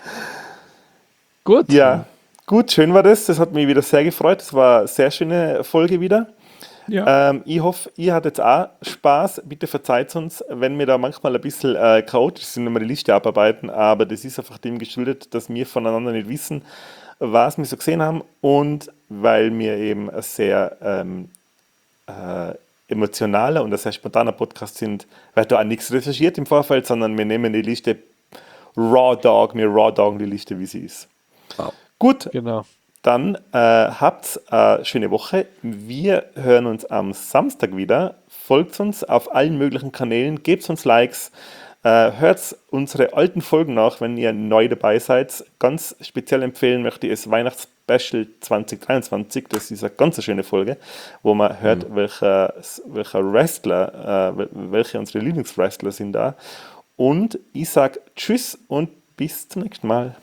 Gut. Ja, gut, schön war das. Das hat mich wieder sehr gefreut. Das war eine sehr schöne Folge wieder. Ja. Ich hoffe, ihr hattet auch Spaß. Bitte verzeiht uns, wenn wir da manchmal ein bisschen chaotisch sind, wenn wir die Liste abarbeiten, aber das ist einfach dem geschuldet, dass wir voneinander nicht wissen, was wir so gesehen haben und weil wir eben ein sehr emotionaler und ein sehr spontaner Podcast sind, weil da auch nichts recherchiert im Vorfeld, sondern wir nehmen die Liste wir raw doggen die Liste, wie sie ist. Wow. Gut, Genau. dann habt eine schöne Woche. Wir hören uns am Samstag wieder. Folgt uns auf allen möglichen Kanälen, gebt uns Likes, hört unsere alten Folgen nach, wenn ihr neu dabei seid. Ganz speziell empfehlen möchte ich das Weihnachtsspecial 2023. Das ist eine ganz schöne Folge, wo man hört, welche Wrestler, welche unsere Lieblingswrestler sind da. Und ich sage Tschüss und bis zum nächsten Mal.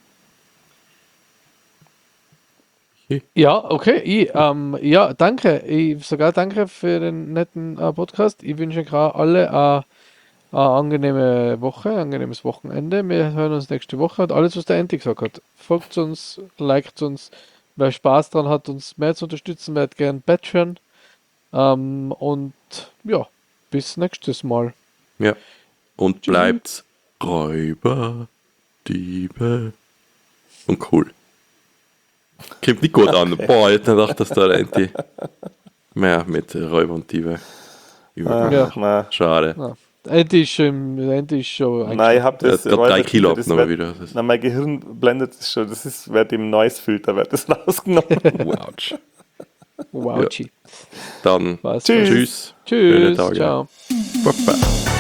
Ja, okay. Ja, danke. Sogar danke für den netten Podcast. Ich wünsche gerade alle eine angenehme Woche, ein angenehmes Wochenende. Wir hören uns nächste Woche und alles, was der Enti gesagt hat. Folgt uns, liked uns. Wer Spaß dran hat, uns mehr zu unterstützen, wird gern Patreon. Und ja, bis nächstes Mal. Ja. Und bleibt Räuber, Diebe und cool. Kommt nicht gut an. Boah, ich hätte nicht gedacht, dass da der Enti mehr mit Räuber und Diebe überkommt. Ja. Na. Schade. Ja. Enti ist schon Nein, ich habe Der das. hat grad 3 Kilo das abgenommen wird- wieder. Das ist- Na, mein Gehirn blendet es schon. Das ist, wird im Noise-Filter wird das rausgenommen. Ouch. Wow. Dann Was? tschüss. Tschüss. Schöne Tage. Ciao. Baba.